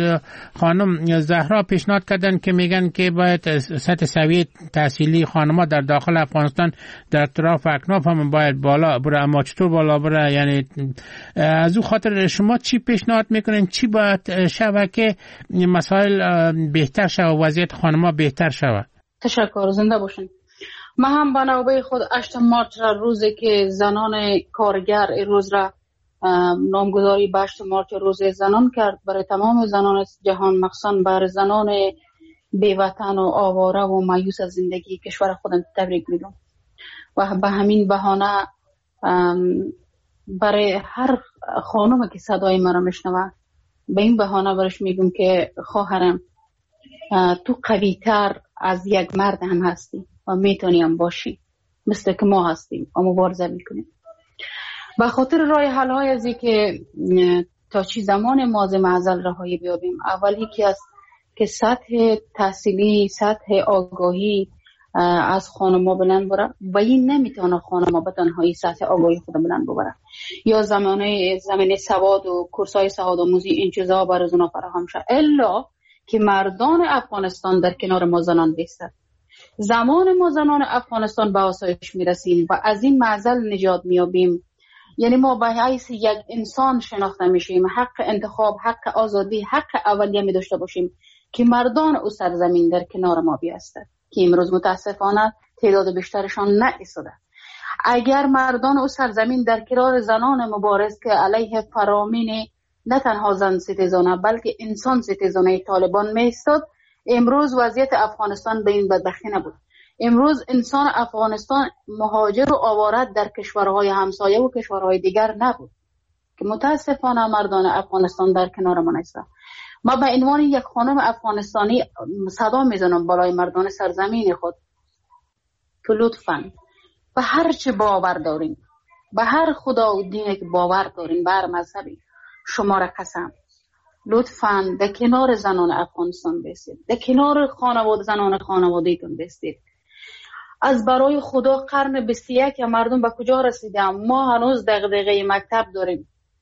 خانم زهرا پیشنهاد کردن که میگن که باید سطح سویه تحصیلی خانم‌ها در داخل افغانستان در اطراف اکناف هم باید بالا بره، اما چطور بالا بره؟ یعنی از او خاطر شما چی پیشنهاد میکنین؟ چی باید شود که مسائل بهتر شود، وضعیت خانم‌ها بهتر شود؟ تشکر، زنده باشین. من هم به نوبه خود 8 مارچ را روزی که زنان کارگر روز را نامگذاری به 8 مارچ روز زنان کرد برای تمام زنان جهان، مخصوصا بر زنان بی‌وطن و آواره و مایوس از زندگی کشور خودم تبریک میگم و به همین بهانه برای هر خانومی که صدای مرا میشنوه به این بهانه برش میگم که خواهرم تو قوی تر از یک مرد هم هستی و میتونی هم باشی، مثل که ما هستیم و مبارزه میکنیم. به خاطر راه حل های ازی که تا چی زمان مازه معزل رهایی بیابیم، اول یکی از که سطح تحصیلی، سطح آگاهی از خانم‌ها بلند بره و این نمیتونه خانم‌ها به تنهایی سطح آگاهی خود بلند ببره یا زمینه سواد و کورس‌های سواد آموزی این چیزا برای زنها فراهم شه، الا که مردان افغانستان در کنار ما زنان بیستن. زمان ما زنان افغانستان به آسایش میرسیم و از این معضل نجات میابیم، یعنی ما به حیث یک انسان شناخته میشیم، حق انتخاب، حق آزادی، حق اولیه می داشته باشیم که مردان او سرزمین در کنار ما بیستند که امروز متاسفانه تعداد بیشترشان نایستاده. اگر مردان او سرزمین در کنار زنان مبارز که علیه فرامین نه تنها زن ستیزانه بلکه انسان ستیزانه طالبان می ایستاد، امروز وضعیت افغانستان به این بدبختی نبود. امروز انسان افغانستان مهاجر و آواره در کشورهای همسایه و کشورهای دیگر نبود که متاسفانه مردان افغانستان در کنار ما نیستند. ما به عنوان یک خانم افغانستانی صدا میزنم بالای مردان سرزمین خود که لطفاً به هر چه باور دارین، به هر خدا و دینی که باور دارین، به هر مذهبی، شما را قسم لطفاً در کنار زنان افغانستان بستید، در کنار زنان خانواده‌تون بستید. از برای خدا قرن 21 مردم به کجا رسیدیم؟ ما هنوز دغدغه مکتب داریم،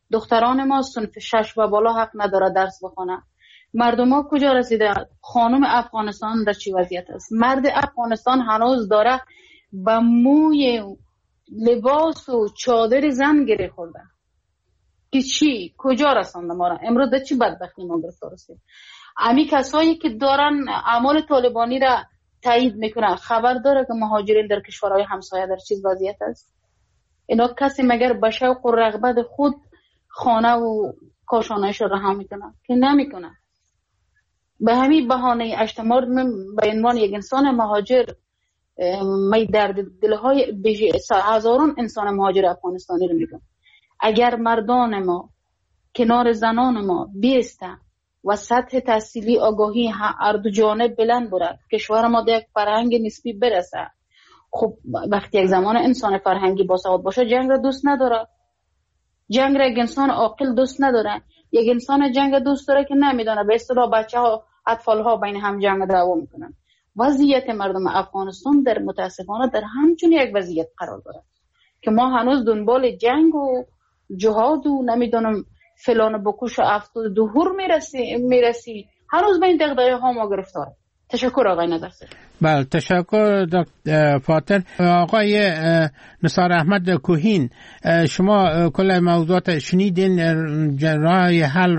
دختران ما صنف 6 و بالا حق نداره درس بخونه. مردم ها کجا رسیده؟ خانم افغانستان در چی وضعیت است؟ مرد افغانستان هنوز داره به موی لباس و چادر زن گره خورده که چی؟ کجا رسانده ما را؟ امروز در چی بدبختی ما گرفتار هستیم؟ امی کسایی که دارن اعمال طالبانی را تایید میکنن خبر داره که مهاجرین در کشورهای همسایه در چیز وضعیت است؟ اینا کسی مگر به شوق و رغبت خود خانه و کاشانه‌اش را رها میکنه که نمیکنه. به همین بهانه اجتماع به عنوان یک انسان مهاجر می درد دلهای هزاران انسان مهاجر افغانستانی رو میگم. اگر مردان ما کنار زنان ما بیسته و سطح تحصیلی آگاهی هر دو جانب بلند برد، کشور ما در یک فرهنگ نسبی برسه. خب وقتی یک زمان انسان فرهنگی باسواد باشه جنگ را دوست نداره، جنگ را یک انسان عاقل دوست نداره. یک انسان جنگ دوست داره که نمیدونه به اصطلاح بچه ها اطفال ها بین هم جنگ دعوا میکنن. وضعیت مردم افغانستان در متاسفانه در همچون یک وضعیت قرار داره که ما هنوز دنبال جنگ و جهاد و نمیدونم فلان بکوش و افتاد دهور میرسی هنوز به این دغدغه ها ما گرفتار. تشکر آقای نظرسر. بله تشکر دکتر فاطر. آقای نثار احمد کوهین، شما کل موضوعات شنیدین، راه حل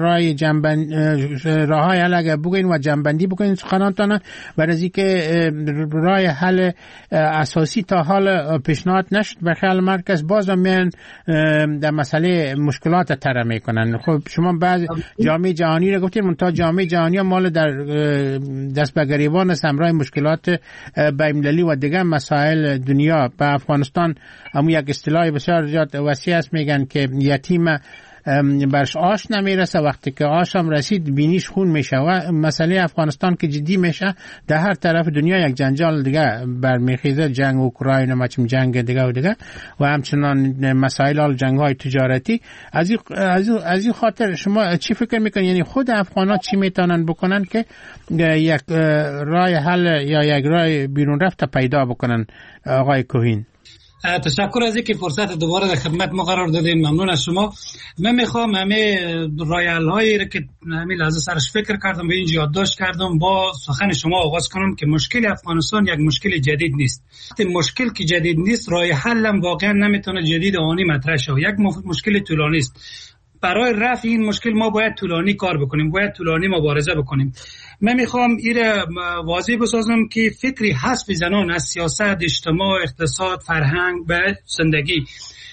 اگر بگوین و جنبندی بکنین سخنانتان برای از اینکه راه حل اساسی تا حال پیشنهاد نشد به خیال مرکز باز میان در مسئله مشکلات طرح میکنن. خب شما بعض جامعه جهانی رو گفتین، منتها جامعه جهانی مال در دست به گریبان است همراه مشکلات بین‌المللی و دیگر مسائل دنیا. به افغانستان همون یک اصطلاح بسیار زیاد وسیع است، میگن که یتیم برش آش نمیرسه، وقتی که آش هم رسید بینیش خون میشه. و مسئله افغانستان که جدی میشه در هر طرف دنیا یک جنجال دیگه برمیخیزه، جنگ اوکراین و جنگ دیگه و دیگه و همچنان مسائل جنگ های تجارتی. از این خاطر شما چی فکر میکنید، یعنی خود افغان‌ها چی میتونن بکنن که یک راه حل یا یک راه بیرون رفته پیدا بکنن؟ آقای کوهین. تشکر از اینکه فرصت دوباره در خدمت ما قرار دادین. ممنون از شما. من میخوام همه رایل هایی را که همین لحظه سرش فکر کردم به اینجا یادداشت کردم با سخن شما آغاز کنم که مشکل افغانستان یک مشکل جدید نیست. مشکل که جدید نیست راه حل هم واقعا نمیتونه جدید آنی مطرح شه. یک مشکل طولانی است. برای رفع این مشکل ما باید طولانی کار بکنیم، باید طولانی مبارزه بکنیم. من میخوام این واضح بسازم که فکری حذف زنان از سیاست، اجتماع، اقتصاد، فرهنگ و زندگی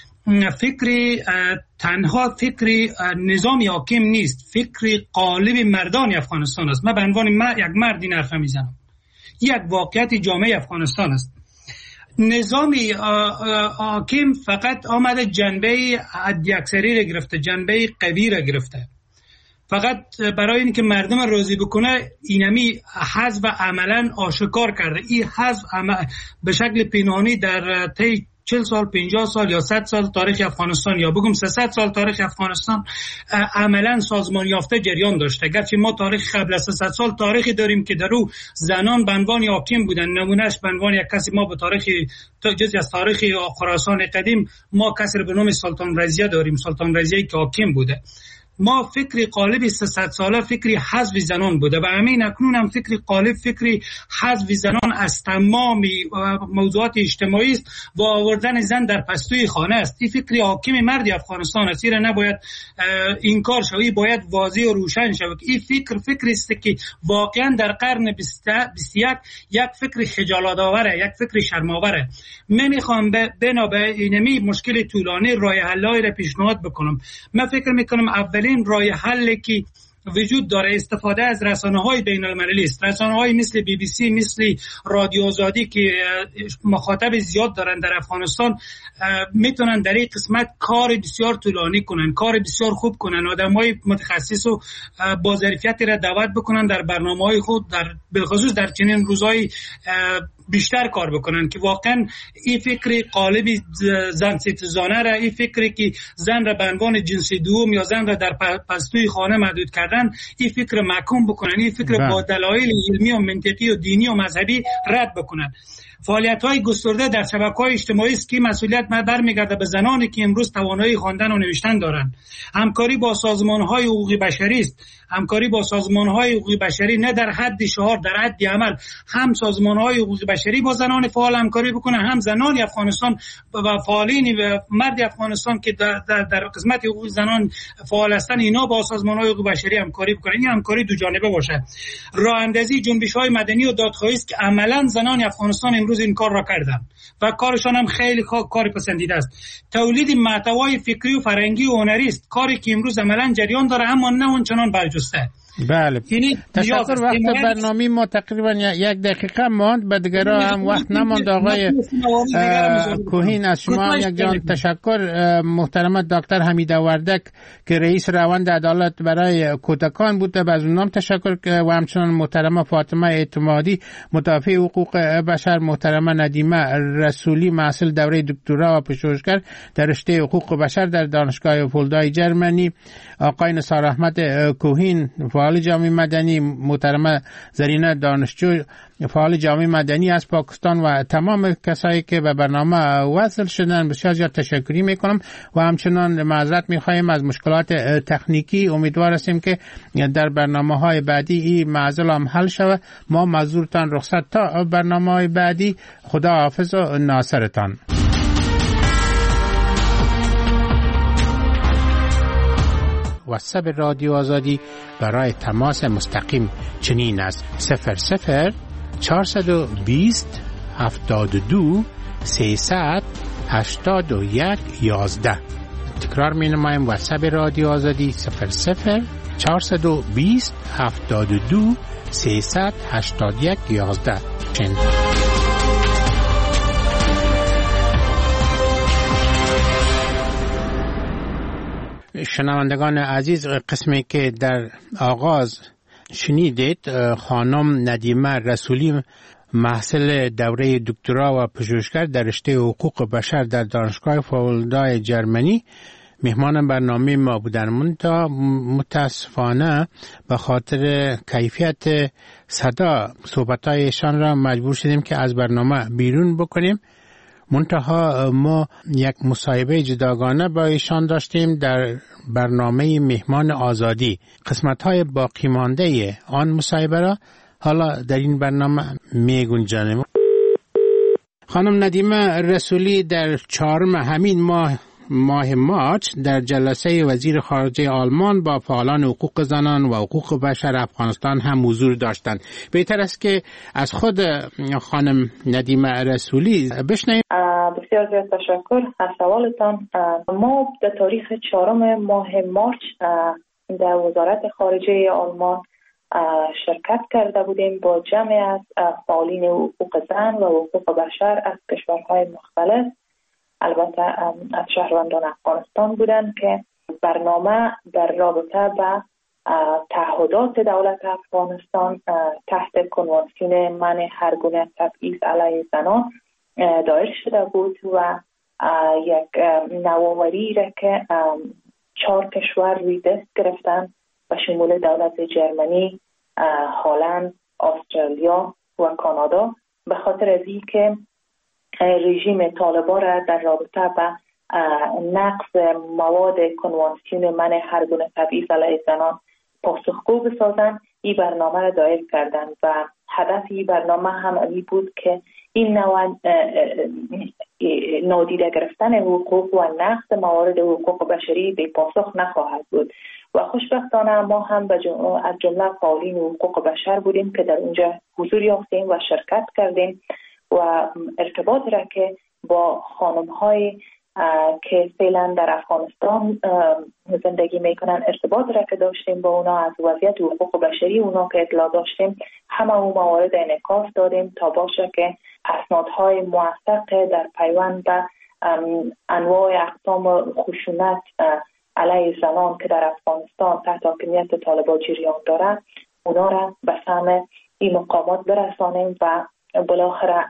فکری تنها فکری نظامی حاکم نیست، فکری قالب مردان افغانستان است. من به عنوان یک مرد این حرف میزنم. یک واقعیت جامعه افغانستان است. نظامی حاکم فقط آمده جنبه حداکثری را گرفته، جنبه قوی را گرفته، فقط برای اینکه مردم راضی بکنه اینمی حذف عملا آشکار کرده. این حذف به شکل پنهانی در طی 40 سال 50 سال یا 100 سال تاریخ افغانستان یا بگم 300 سال تاریخ افغانستان عملا سازمان یافته جریان داشته. گرچه ما تاریخ قبل از 300 سال تاریخی داریم که در او زنان به عنوان حاکم بودن، نمونهش به عنوان یک کسی ما به تاریخ جزئی از تاریخ خراسان قدیم ما کسی به نام سلطان رضیه داریم، سلطان رضیه که حاکم بوده. ما فکری قالب 300 ساله فکری حذف زنان بوده و همین اکنون هم فکری قالب فکری حذف زنان از تمام موضوعات اجتماعی است و آوردن زن در پستوی خانه است. این فکری حاکم مرد افغانستان است، این نباید انکار شود، باید واضح و روشن شود. این فکری است که واقعا در قرن 21 یک فکر خجالت آوره، یک فکر شرم آوره. من میخوام بنا به اینمی مشکل طولانی راه حل‌ای را پیشنهاد بکنم. من فکر میکنم اولی این راه حل که وجود داره استفاده از رسانه‌های بین‌المللی است. رسانه‌های مثل بی بی سی، مثل رادیو آزادی که مخاطب زیاد دارن در افغانستان میتونن در این قسمت کار بسیار طولانی کنن، کار بسیار خوب کنن، آدمای متخصص و با ظرفیتی را دعوت بکنن در برنامه‌های خود، در بالخصوص در چنین روزهای بیشتر کار بکنن که واقعا این فکر قالب زن ستیزانه را، این فکری که زن را به عنوان جنس دوم یا زن را در پستوی خانه محدود کردن، این فکر محکوم بکنن، این فکر با دلایل علمی و منطقی و دینی و مذهبی رد بکنن. فعالیت‌های گسترده در شبکه‌های اجتماعی است که مسئولیت برمیگرده به زنانی که امروز توانایی خواندن و نوشتن دارند. همکاری با سازمان‌های حقوقی بشری است. همکاری با سازمان‌های حقوقی بشری نه در حد شعار، در حد عمل. هم سازمان‌های حقوقی بشری با زنان فعال همکاری بکنه، هم زنان افغانستان و فعالین و مرد افغانستان که در قسمت حقوق زنان فعال هستند اینا با سازمان‌های حقوقی بشری همکاری بکنن. این همکاری دو جانبه باشه. راه اندازی جنبش‌های مدنی و دادخواهی است که عملاً زنان افغانستان امروز این کار را کردن و کارشان هم خیلی کار پسندیده است. تولید محتوای فکری و فرهنگی و هنری است، کاری که امروز عملاً جریان داره اما نه اونچنان برجسته. بله تشکر. وقت برنامه ما تقریبا 1 دقیقه ماند، به دیگرها هم وقت نماند. آقای کوهین از شما یک جان تشکر. محترم دکتر حمیده وردک که رئیس روند عدالت برای کودکان بود از اونام تشکر و همچنان محترم فاطمه اعتمادی مدافع حقوق بشر، محترم ندیمه رسولی محصل دوره دکترا و پژوهشگر در رشته حقوق بشر در دانشگاه فولدای جرمنی، آقای نثار احمد کوهین فعال جامعه مدنی، محترمه زرینه دانشجو فعال جامعه مدنی از پاکستان و تمام کسایی که به برنامه وصل شدن بسیار زیاد تشکری میکنم و همچنان معذرت میخوایم از مشکلات تکنیکی. امیدوار هستیم که در برنامه‌های بعدی این معضل هم حل شود. ما معذورتان رخصت تا برنامه‌های بعدی. خدا حافظ و ناصرتان. واتساپ رادیو آزادی برای تماس مستقیم چنین است: 00 420 72 381 11. تکرار می نمایم: واتساپ رادیو آزادی 00 420 72 381 11. شنوندگان عزیز، قسمی که در آغاز شنیدید خانم ندیمه رسولی محصل دوره دکترا و پژوهشگر در رشته حقوق بشر در دانشگاه فولدای جرمنی مهمان برنامه ما بودن. متاسفانه به خاطر کیفیت صدا صحبت‌هایشان را مجبور شدیم که از برنامه بیرون بکنیم. منتها ما یک مصاحبه جداگانه با ایشان داشتیم در برنامه مهمان آزادی. قسمت‌های باقی مانده آن مصاحبه را حالا در این برنامه می‌گنجانیم. خانم ندیمه رسولی در 4 همین ماه مارچ در جلسه وزیر خارجه آلمان با فعالان حقوق زنان و حقوق بشر افغانستان هم حضور داشتند. بهتر است که از خود خانم ندیمه رسولی بشنویم. بسیار زیاد تشکر از سوالتان. ما در تاریخ 4 ماه مارچ در وزارت خارجه آلمان شرکت کرده بودیم با جمعی از فعالین حقوق زن و حقوق بشر از کشورهای مختلف، البته از شهروندان افغانستان بودند که برنامه در رابطه با تعهدات دولت افغانستان تحت کنوانسیون منع هر گونه تبعیض علیه زنان دایر شده بود و یک نوآوری را که 4 کشور روی دست گرفتن و شمول دولت جرمنی، هلند، استرالیا و کانادا، به خاطر از اینکه رژیم طالبان را در رابطه با نقض مواد کنوانسیون منع هر گونه تبعیض علیه زنان پاسخگو بسازند، این برنامه را دایر کردند و هدف این برنامه هم این بود که این نوع نادیده گرفتن حقوق و نقض موارد حقوق بشری به پاسخ نخواهد بود و خوشبختانه ما هم از جمله فعالین حقوق بشر بودیم که در اونجا حضور یافتیم و شرکت کردیم و ارتباط را که با خانم‌های که فعلا در افغانستان زندگی میکنن ارتباط را که داشتیم با اونا، از وضعیت حقوق بشری اونا که اطلاع داشتیم، همه اون موارد انعکاس دادیم تا باشه که اسنادهای موثق در پیوند به انواع اقسام خشونت علیه زنان که در افغانستان تحت حاکمیت طالبان جریان داره اونا را به سهم این مقامات برسانیم و بالاخره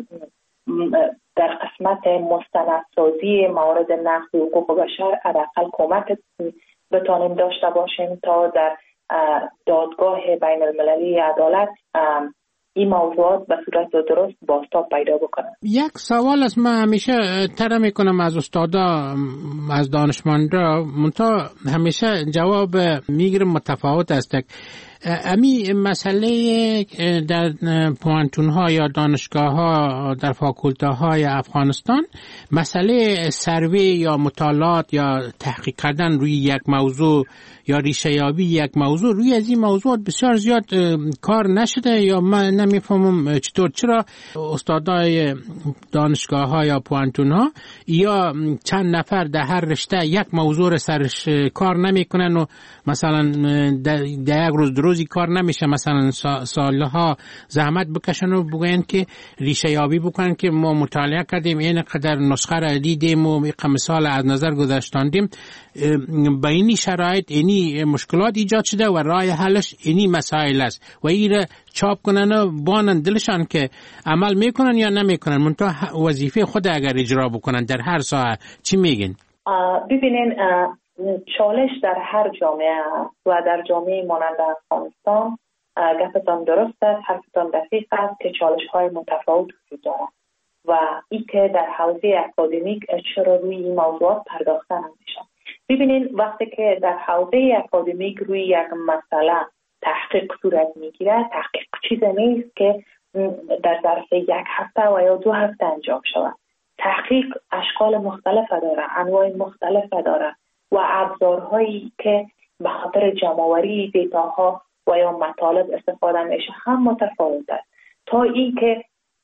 در قسمت مستندسازی موارد نقض حقوق بشر حداقل کمک بتانیم داشته باشیم تا در دادگاه بین المللی عدالت این موضوعات به صورت درست بازتاب پیدا بکنن. یک سوال است من همیشه طرح میکنم از استادا، از دانشمندا، منتها همیشه جواب میگیرم متفاوت است. امی مسئله در پوانتون ها یا دانشگاه ها در فاکولته های افغانستان، مسئله سروی یا مطالعات یا تحقیق کردن روی یک موضوع یا ریشه یابی یک موضوع، روی از این موضوعات بسیار زیاد کار نشده یا من نمیفهمم چطور، چرا استادای دانشگاه ها یا پوانتون ها یا چند نفر در هر رشته یک موضوع سرش کار نمیکنن و مثلا در یک روزی کار نمیشه، مثلا سالها زحمت بکشن و بگوین که ریشه یابی بکنن که ما مطالعه کردیم این قدر نسخه را دیدیم و مثال از نظر گذاشتاندیم. با اینی شرایط اینی مشکلات ایجاد شده و راه حلش اینی مسائل است و این را چاپ کنن و بانن دلشان که عمل میکنن یا نمیکنن، منتها وظیفه خود اگر اجرا بکنن در هر ساحه. چی میگین؟ ببینین چالش در هر جامعه و در جامعه مانند افغانستان گفتان درست است، حرفتان دقیق است که چالش های متفاوت وجود دارد و این که در حوزه اکادمیک چرا روی این موضوعات پرداخته نمیشه. ببینین وقتی که در حوزه اکادمیک روی یک مسئله تحقیق صورت میگیره، تحقیق چیز نیست که در ظرف یک هفته و یا 2 هفته انجام شود. تحقیق اشکال مختلف داره، انواع مختلف داره و ابزارهایی که به خاطر جمع‌آوری دیتاها و یا مطالب استفاده میشه هم متفاوت است. تا این که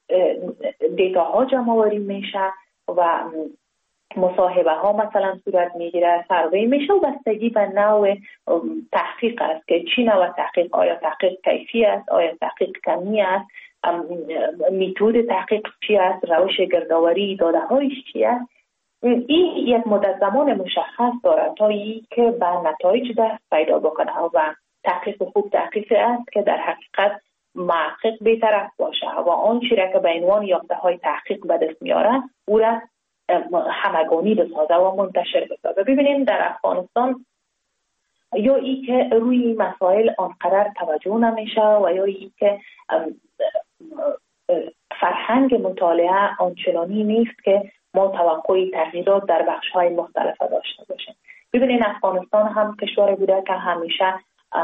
دیتاها جمع‌آوری میشه و مصاحبه ها مثلا صورت میگیره، سروی میشه و بستگی به نوع تحقیق است که چی نوع تحقیق، آیا تحقیق کیفی است، آیا تحقیق کمی است، میتود تحقیق چی است، روش گردآوری داده هایش چی است. این یک مدت زمان مشخص داره تا ای که به نتایج دست پیدا بکنه و تحقیق خوب تحقیقی است که در حقیقت محقق بی‌طرف باشه و آنچه را که به عنوان یافته های تحقیق به دست میاره او را همگانی بسازه و منتشر بسازه. ببینیم در افغانستان یا ای که روی مسائل آنقدر توجه نمیشه و یا ای که فرهنگ مطالعه آنچنانی نیست که ما توقع تغییرات در بخش‌های مختلف داشته باشیم. ببینید افغانستان هم کشوری بوده که همیشه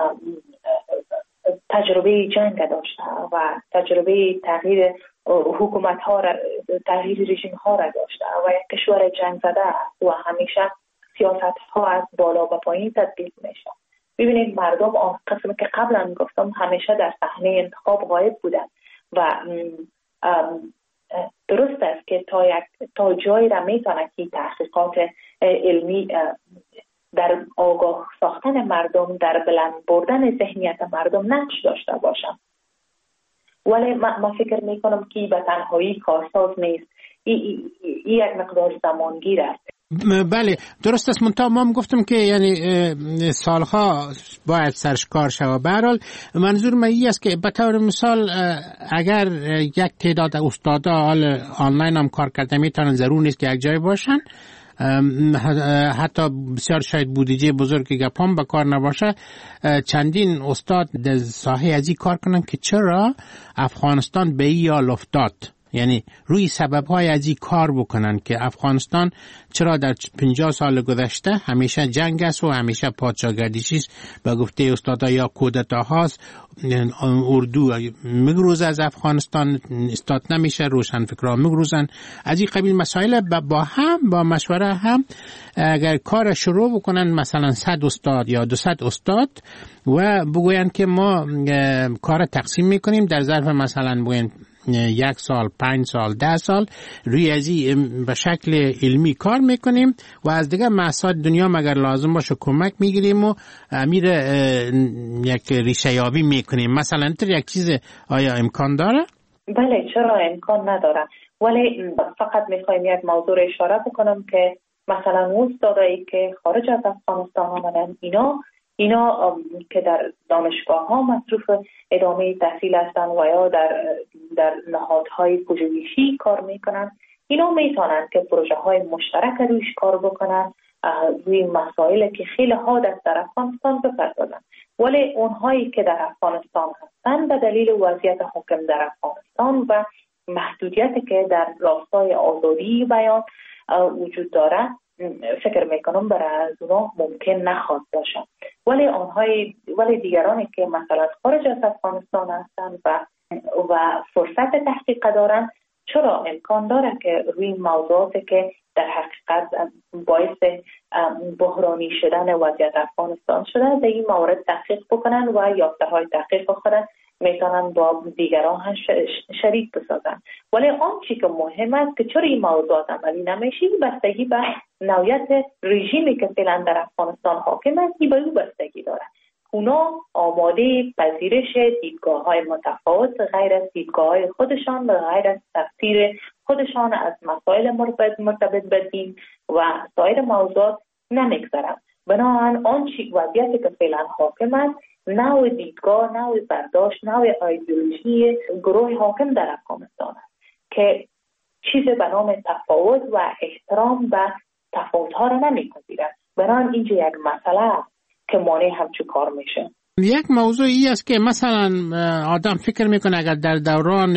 تجربه جنگ داشته و تجربه تغییر حکومت‌ها را، تغییر رژیم‌ها را داشته و یک کشور جنگ زده است و همیشه سیاست‌ها از بالا به پایین تطبیق میشه. ببینید مردم آن قسمی که قبلا گفتم همیشه در صحنه انتخاب غایب بودن و درست است که تا جایی را میتونه که تحقیقات علمی در آگاه ساختن مردم، در بلند بردن ذهنیت مردم نقش داشته باشن، ولی من فکر میکنم که به تنهایی کارساز نیست، این یک مقدار زمانگیر است. بله درست است، منتها ما هم گفتم که یعنی سالها باید سرش کار شود. به هر حال منظور من این است که به طور مثال اگر یک تعداد استادا آنلاین هم کار کرده میتونن، ضرور نیست که یک جای باشن، حتی بسیار شاید بودجه بزرگی گپام به کار نباشه، چندین استاد در ساحه ازی کار کنن که چرا افغانستان به این حال افتاد، یعنی روی سبب‌های از این کار بکنن که افغانستان چرا در 50 سال گذشته همیشه جنگ است و همیشه پادشاهگردشی است. به گفته استادا یا کودتاهاست، اردو میگروزه از افغانستان، استاد نمیشه، روشنفکران میگروزن، از این قبیل مسائل با مشوره هم اگر کار شروع بکنن، مثلا 100 استاد یا 200 استاد و بگوین که ما کار تقسیم میکنیم در ظرف مثلا بگوین 1 سال، 5 سال، 10 سال روی ازی به شکل علمی کار میکنیم و از دیگه محصات دنیا مگر لازم باشه کمک میگیریم و امیر یک ریشه یابی میکنیم. مثلا اینطور یک چیز آیا امکان داره؟ بله چرا امکان نداره، ولی فقط میخوایم یک موضوع اشاره بکنم که مثلا استادایی که خارج از افغانستان آمدن، اینا که در دانشگاه ها مصروف ادامه تحصیل هستن و یا در نهادهای پژوهشی کار میکنن، اینا میتونن که پروژه های مشترک رویش کار بکنن، روی مسائلی که خیلی حاد است در افغانستان بپردازن. ولی اونهایی که در افغانستان هستند به دلیل وضعیت حاکم در افغانستان و محدودیتی که در راستای آزادی بیان وجود داره، فکر میکنم برای از اونا ممکن نخواهد باشه. ولی دیگرانی که مثلا خارج از افغانستان هستند و فرصت تحقیق دارند، چرا امکان داره که روی موضوعاتی که در حقیقت باعث بحرانی شدن وضعیت افغانستان شده در این مورد تحقیق بکنن و یافته های تحقیق خودن میتونن با دیگران هم شریک بسازن. ولی آنچه که مهم است که چرا این موضوعات عملی نمیشه، بستگی به نوعیت رژیمی که فعلا در افغانستان حاکم است به او بستگی داره. اونا آماده پذیرش دیدگاه‌های متفاوت غیر از دیدگاه‌های خودشان و غیر از تفسیر خودشان از مسائل مرتبط به دین و سایر موضوعات نمیگذارند. بنابراین آنچه وضعیتی که فعلا حاکم است، نوع دیدگاه، نوع برداشت، نوع ایدئولوژی گروه حاکم در افغانستان است که چیز به نام تفاوت و احترام به تفاوت‌ها را نمی‌پذیرد. بنابراین اینجا یک مسئله است که مانع همچون کار میشه. یک موضوعی است که مثلا آدم فکر میکنه اگر در دوران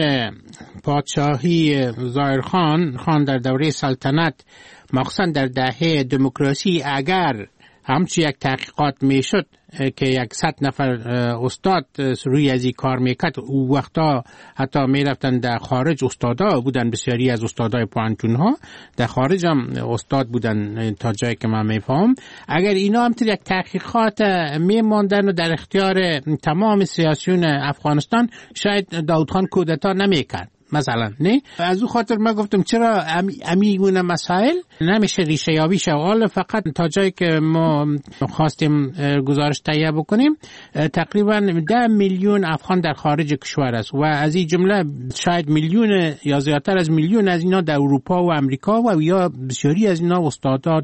پادشاهی ظاهرخان در دوره سلطنت، مخصوصا در دهه دموکراسی، اگر همچی یک تحقیقات میشد که 100 نفر استاد روی از این کار میکرد، او وقتا حتی میرفتن در خارج، استادا بودن، بسیاری از استادای پوانتون ها در خارج هم استاد بودن تا جایی که من میفهم. اگر اینا هم یک تحقیقات میماندن و در اختیار تمام سیاسیون افغانستان، شاید داود خان کودتا نمیکرد مثلا. نه از او خاطر ما گفتم چرا امیگونه مسائل نمیشه ریشه یابی شوال. فقط تا جایی که ما خواستیم گزارش تهیه بکنیم، تقریبا 10 میلیون افغان در خارج کشور است و از این جمله شاید میلیون یا زیادتر از میلیون از اینا در اروپا و امریکا و یا بسیاری از اینا استادا،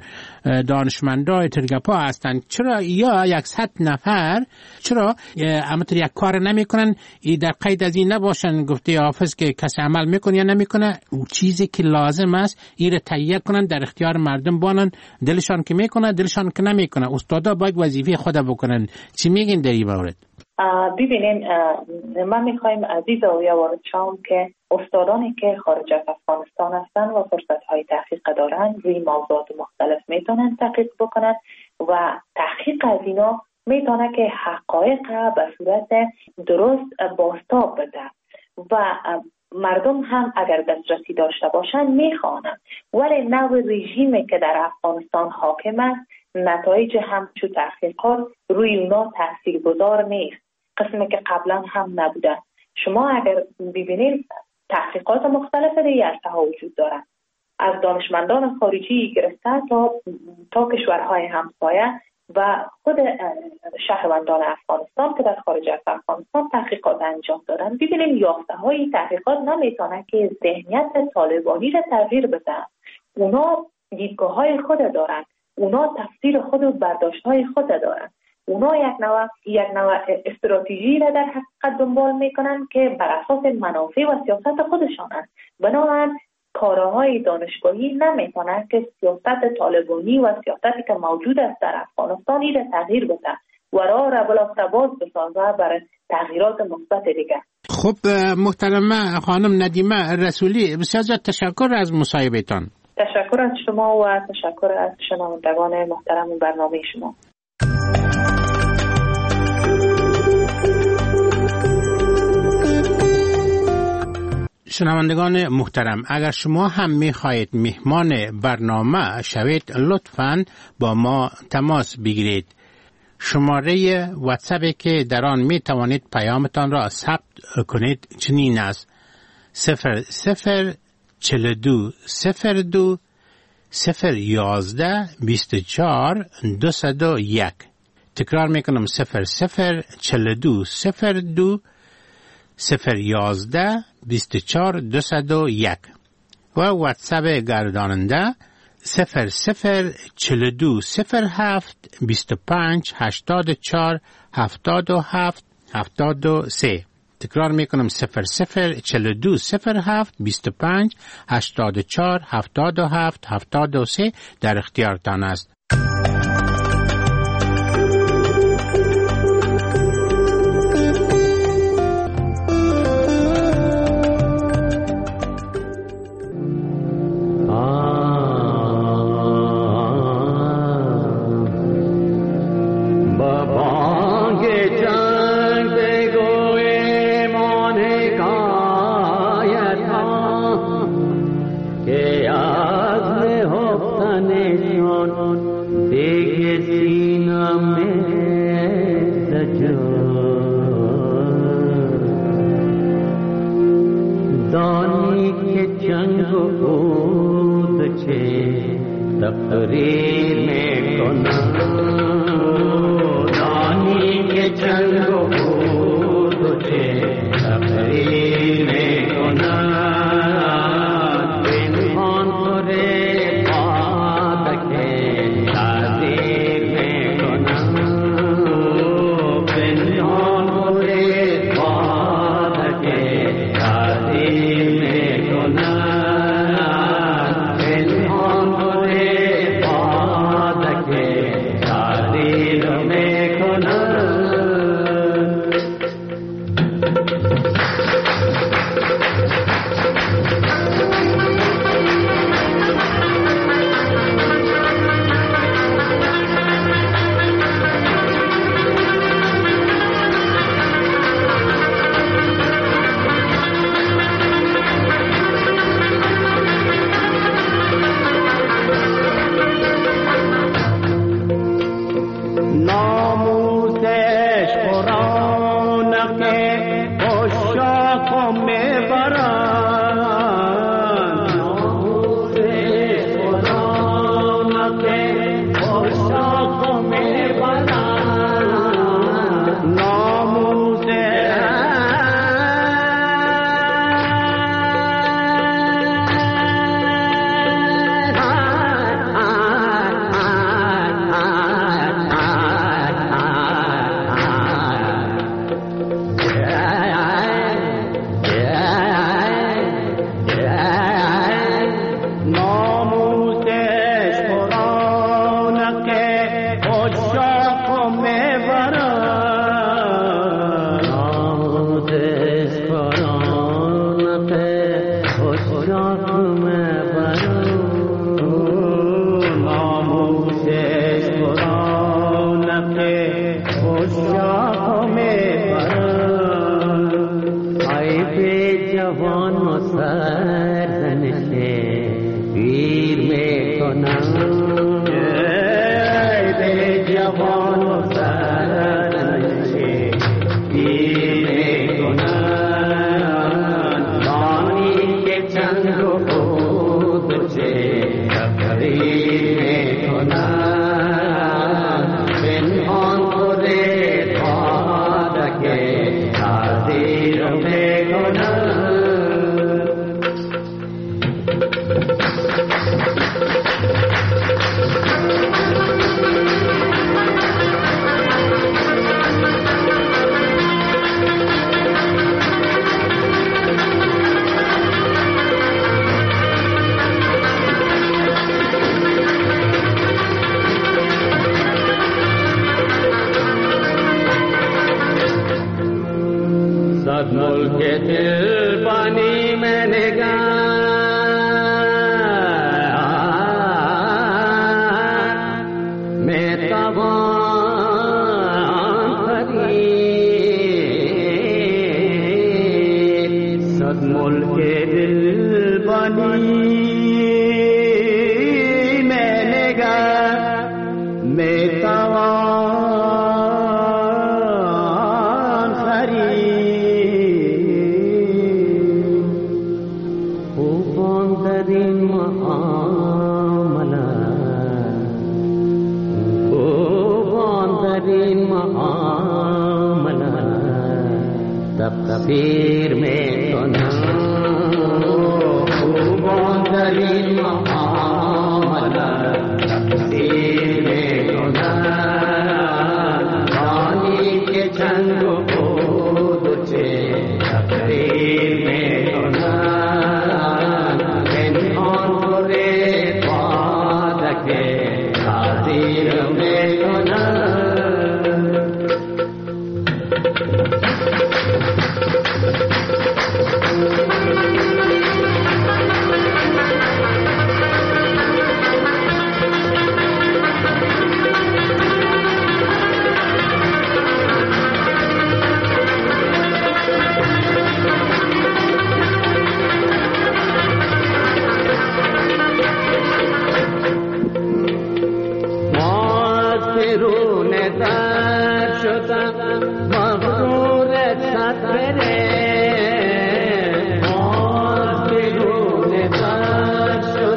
دانشمندا، ترگپا هستند. چرا یا 100 نفر چرا امتر یک کار نمیکنن، در قید از این نباشن گفته حافظ که کسی عمل میکنه یا نمیکنه، اون چیزی که لازم است ایره تهیه کنن، در اختیار مردم بانن، دلشان که میکنه دلشان که نمیکنه. استادا باید وظیفه خود بکنن. چی میگین در این مورد؟ ببینین، من میخوایم عزیز زاویه وارد شوم که استادانی که خارج از افغانستان هستن و فرصت های تحقیق دارن روی موضوعات مختلف میتونن تحقیق بکنن و تحقیق از اینا میتونه که حقایق به صورت درست بازتاب بده و مردم هم اگر دسترسی داشته باشن میخوانن. ولی نوع رژیمی که در افغانستان حاکم است، نتایج همچون تحقیقات روی اونا تاثیرگذار نیست، قسمی که قبلا هم نبودن. شما اگر ببینید تحقیقات مختلف ریاضه ها وجود دارن، از دانشمندان خارجی گرفته تا کشورهای همسایه و خود شهروندان افغانستان که در خارج از افغانستان تحقیقات انجام دادن. ببینیم یافته های تحقیقات نمیتونه که ذهنیت طالبانی را تغییر بدن. اونا دیدگاه های خود دارن، اونا تفسیر خود و برداشت های خود دارن، اونا یک نوع استراتژی را در حقیقت دنبال میکنن که بر اساس منافع و سیاست خودشان است. بنابراین کارهای دانشگاهی نمیتونه که سیاست طالبانی و سیاستی که موجود است در افغانستان را تغییر بده و راه را بلافاصله بسازه برای تغییرات مثبت دیگر. خب محترمه خانم ندیمه رسولی، بسیار زیاد تشکر از مصاحبهتان. تشکر از شما و تشکر از شنوندگان محترم برنامه شما. شنوندگان محترم، اگر شما هم میخواهید مهمان برنامه شوید، لطفاً با ما تماس بگیرید. شماره واتساپی که در آن می توانید پیامتان را ثبت کنید چنین است: 0042 02 011 24 201. تکرار میکنم: 0042 02 011 24 201 و واتساپ گرداننده 0042 07 25 84 77 73. تکرار میکنم: 0042 07 25 84 77 73 در اختیارتان است.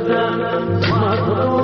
وطن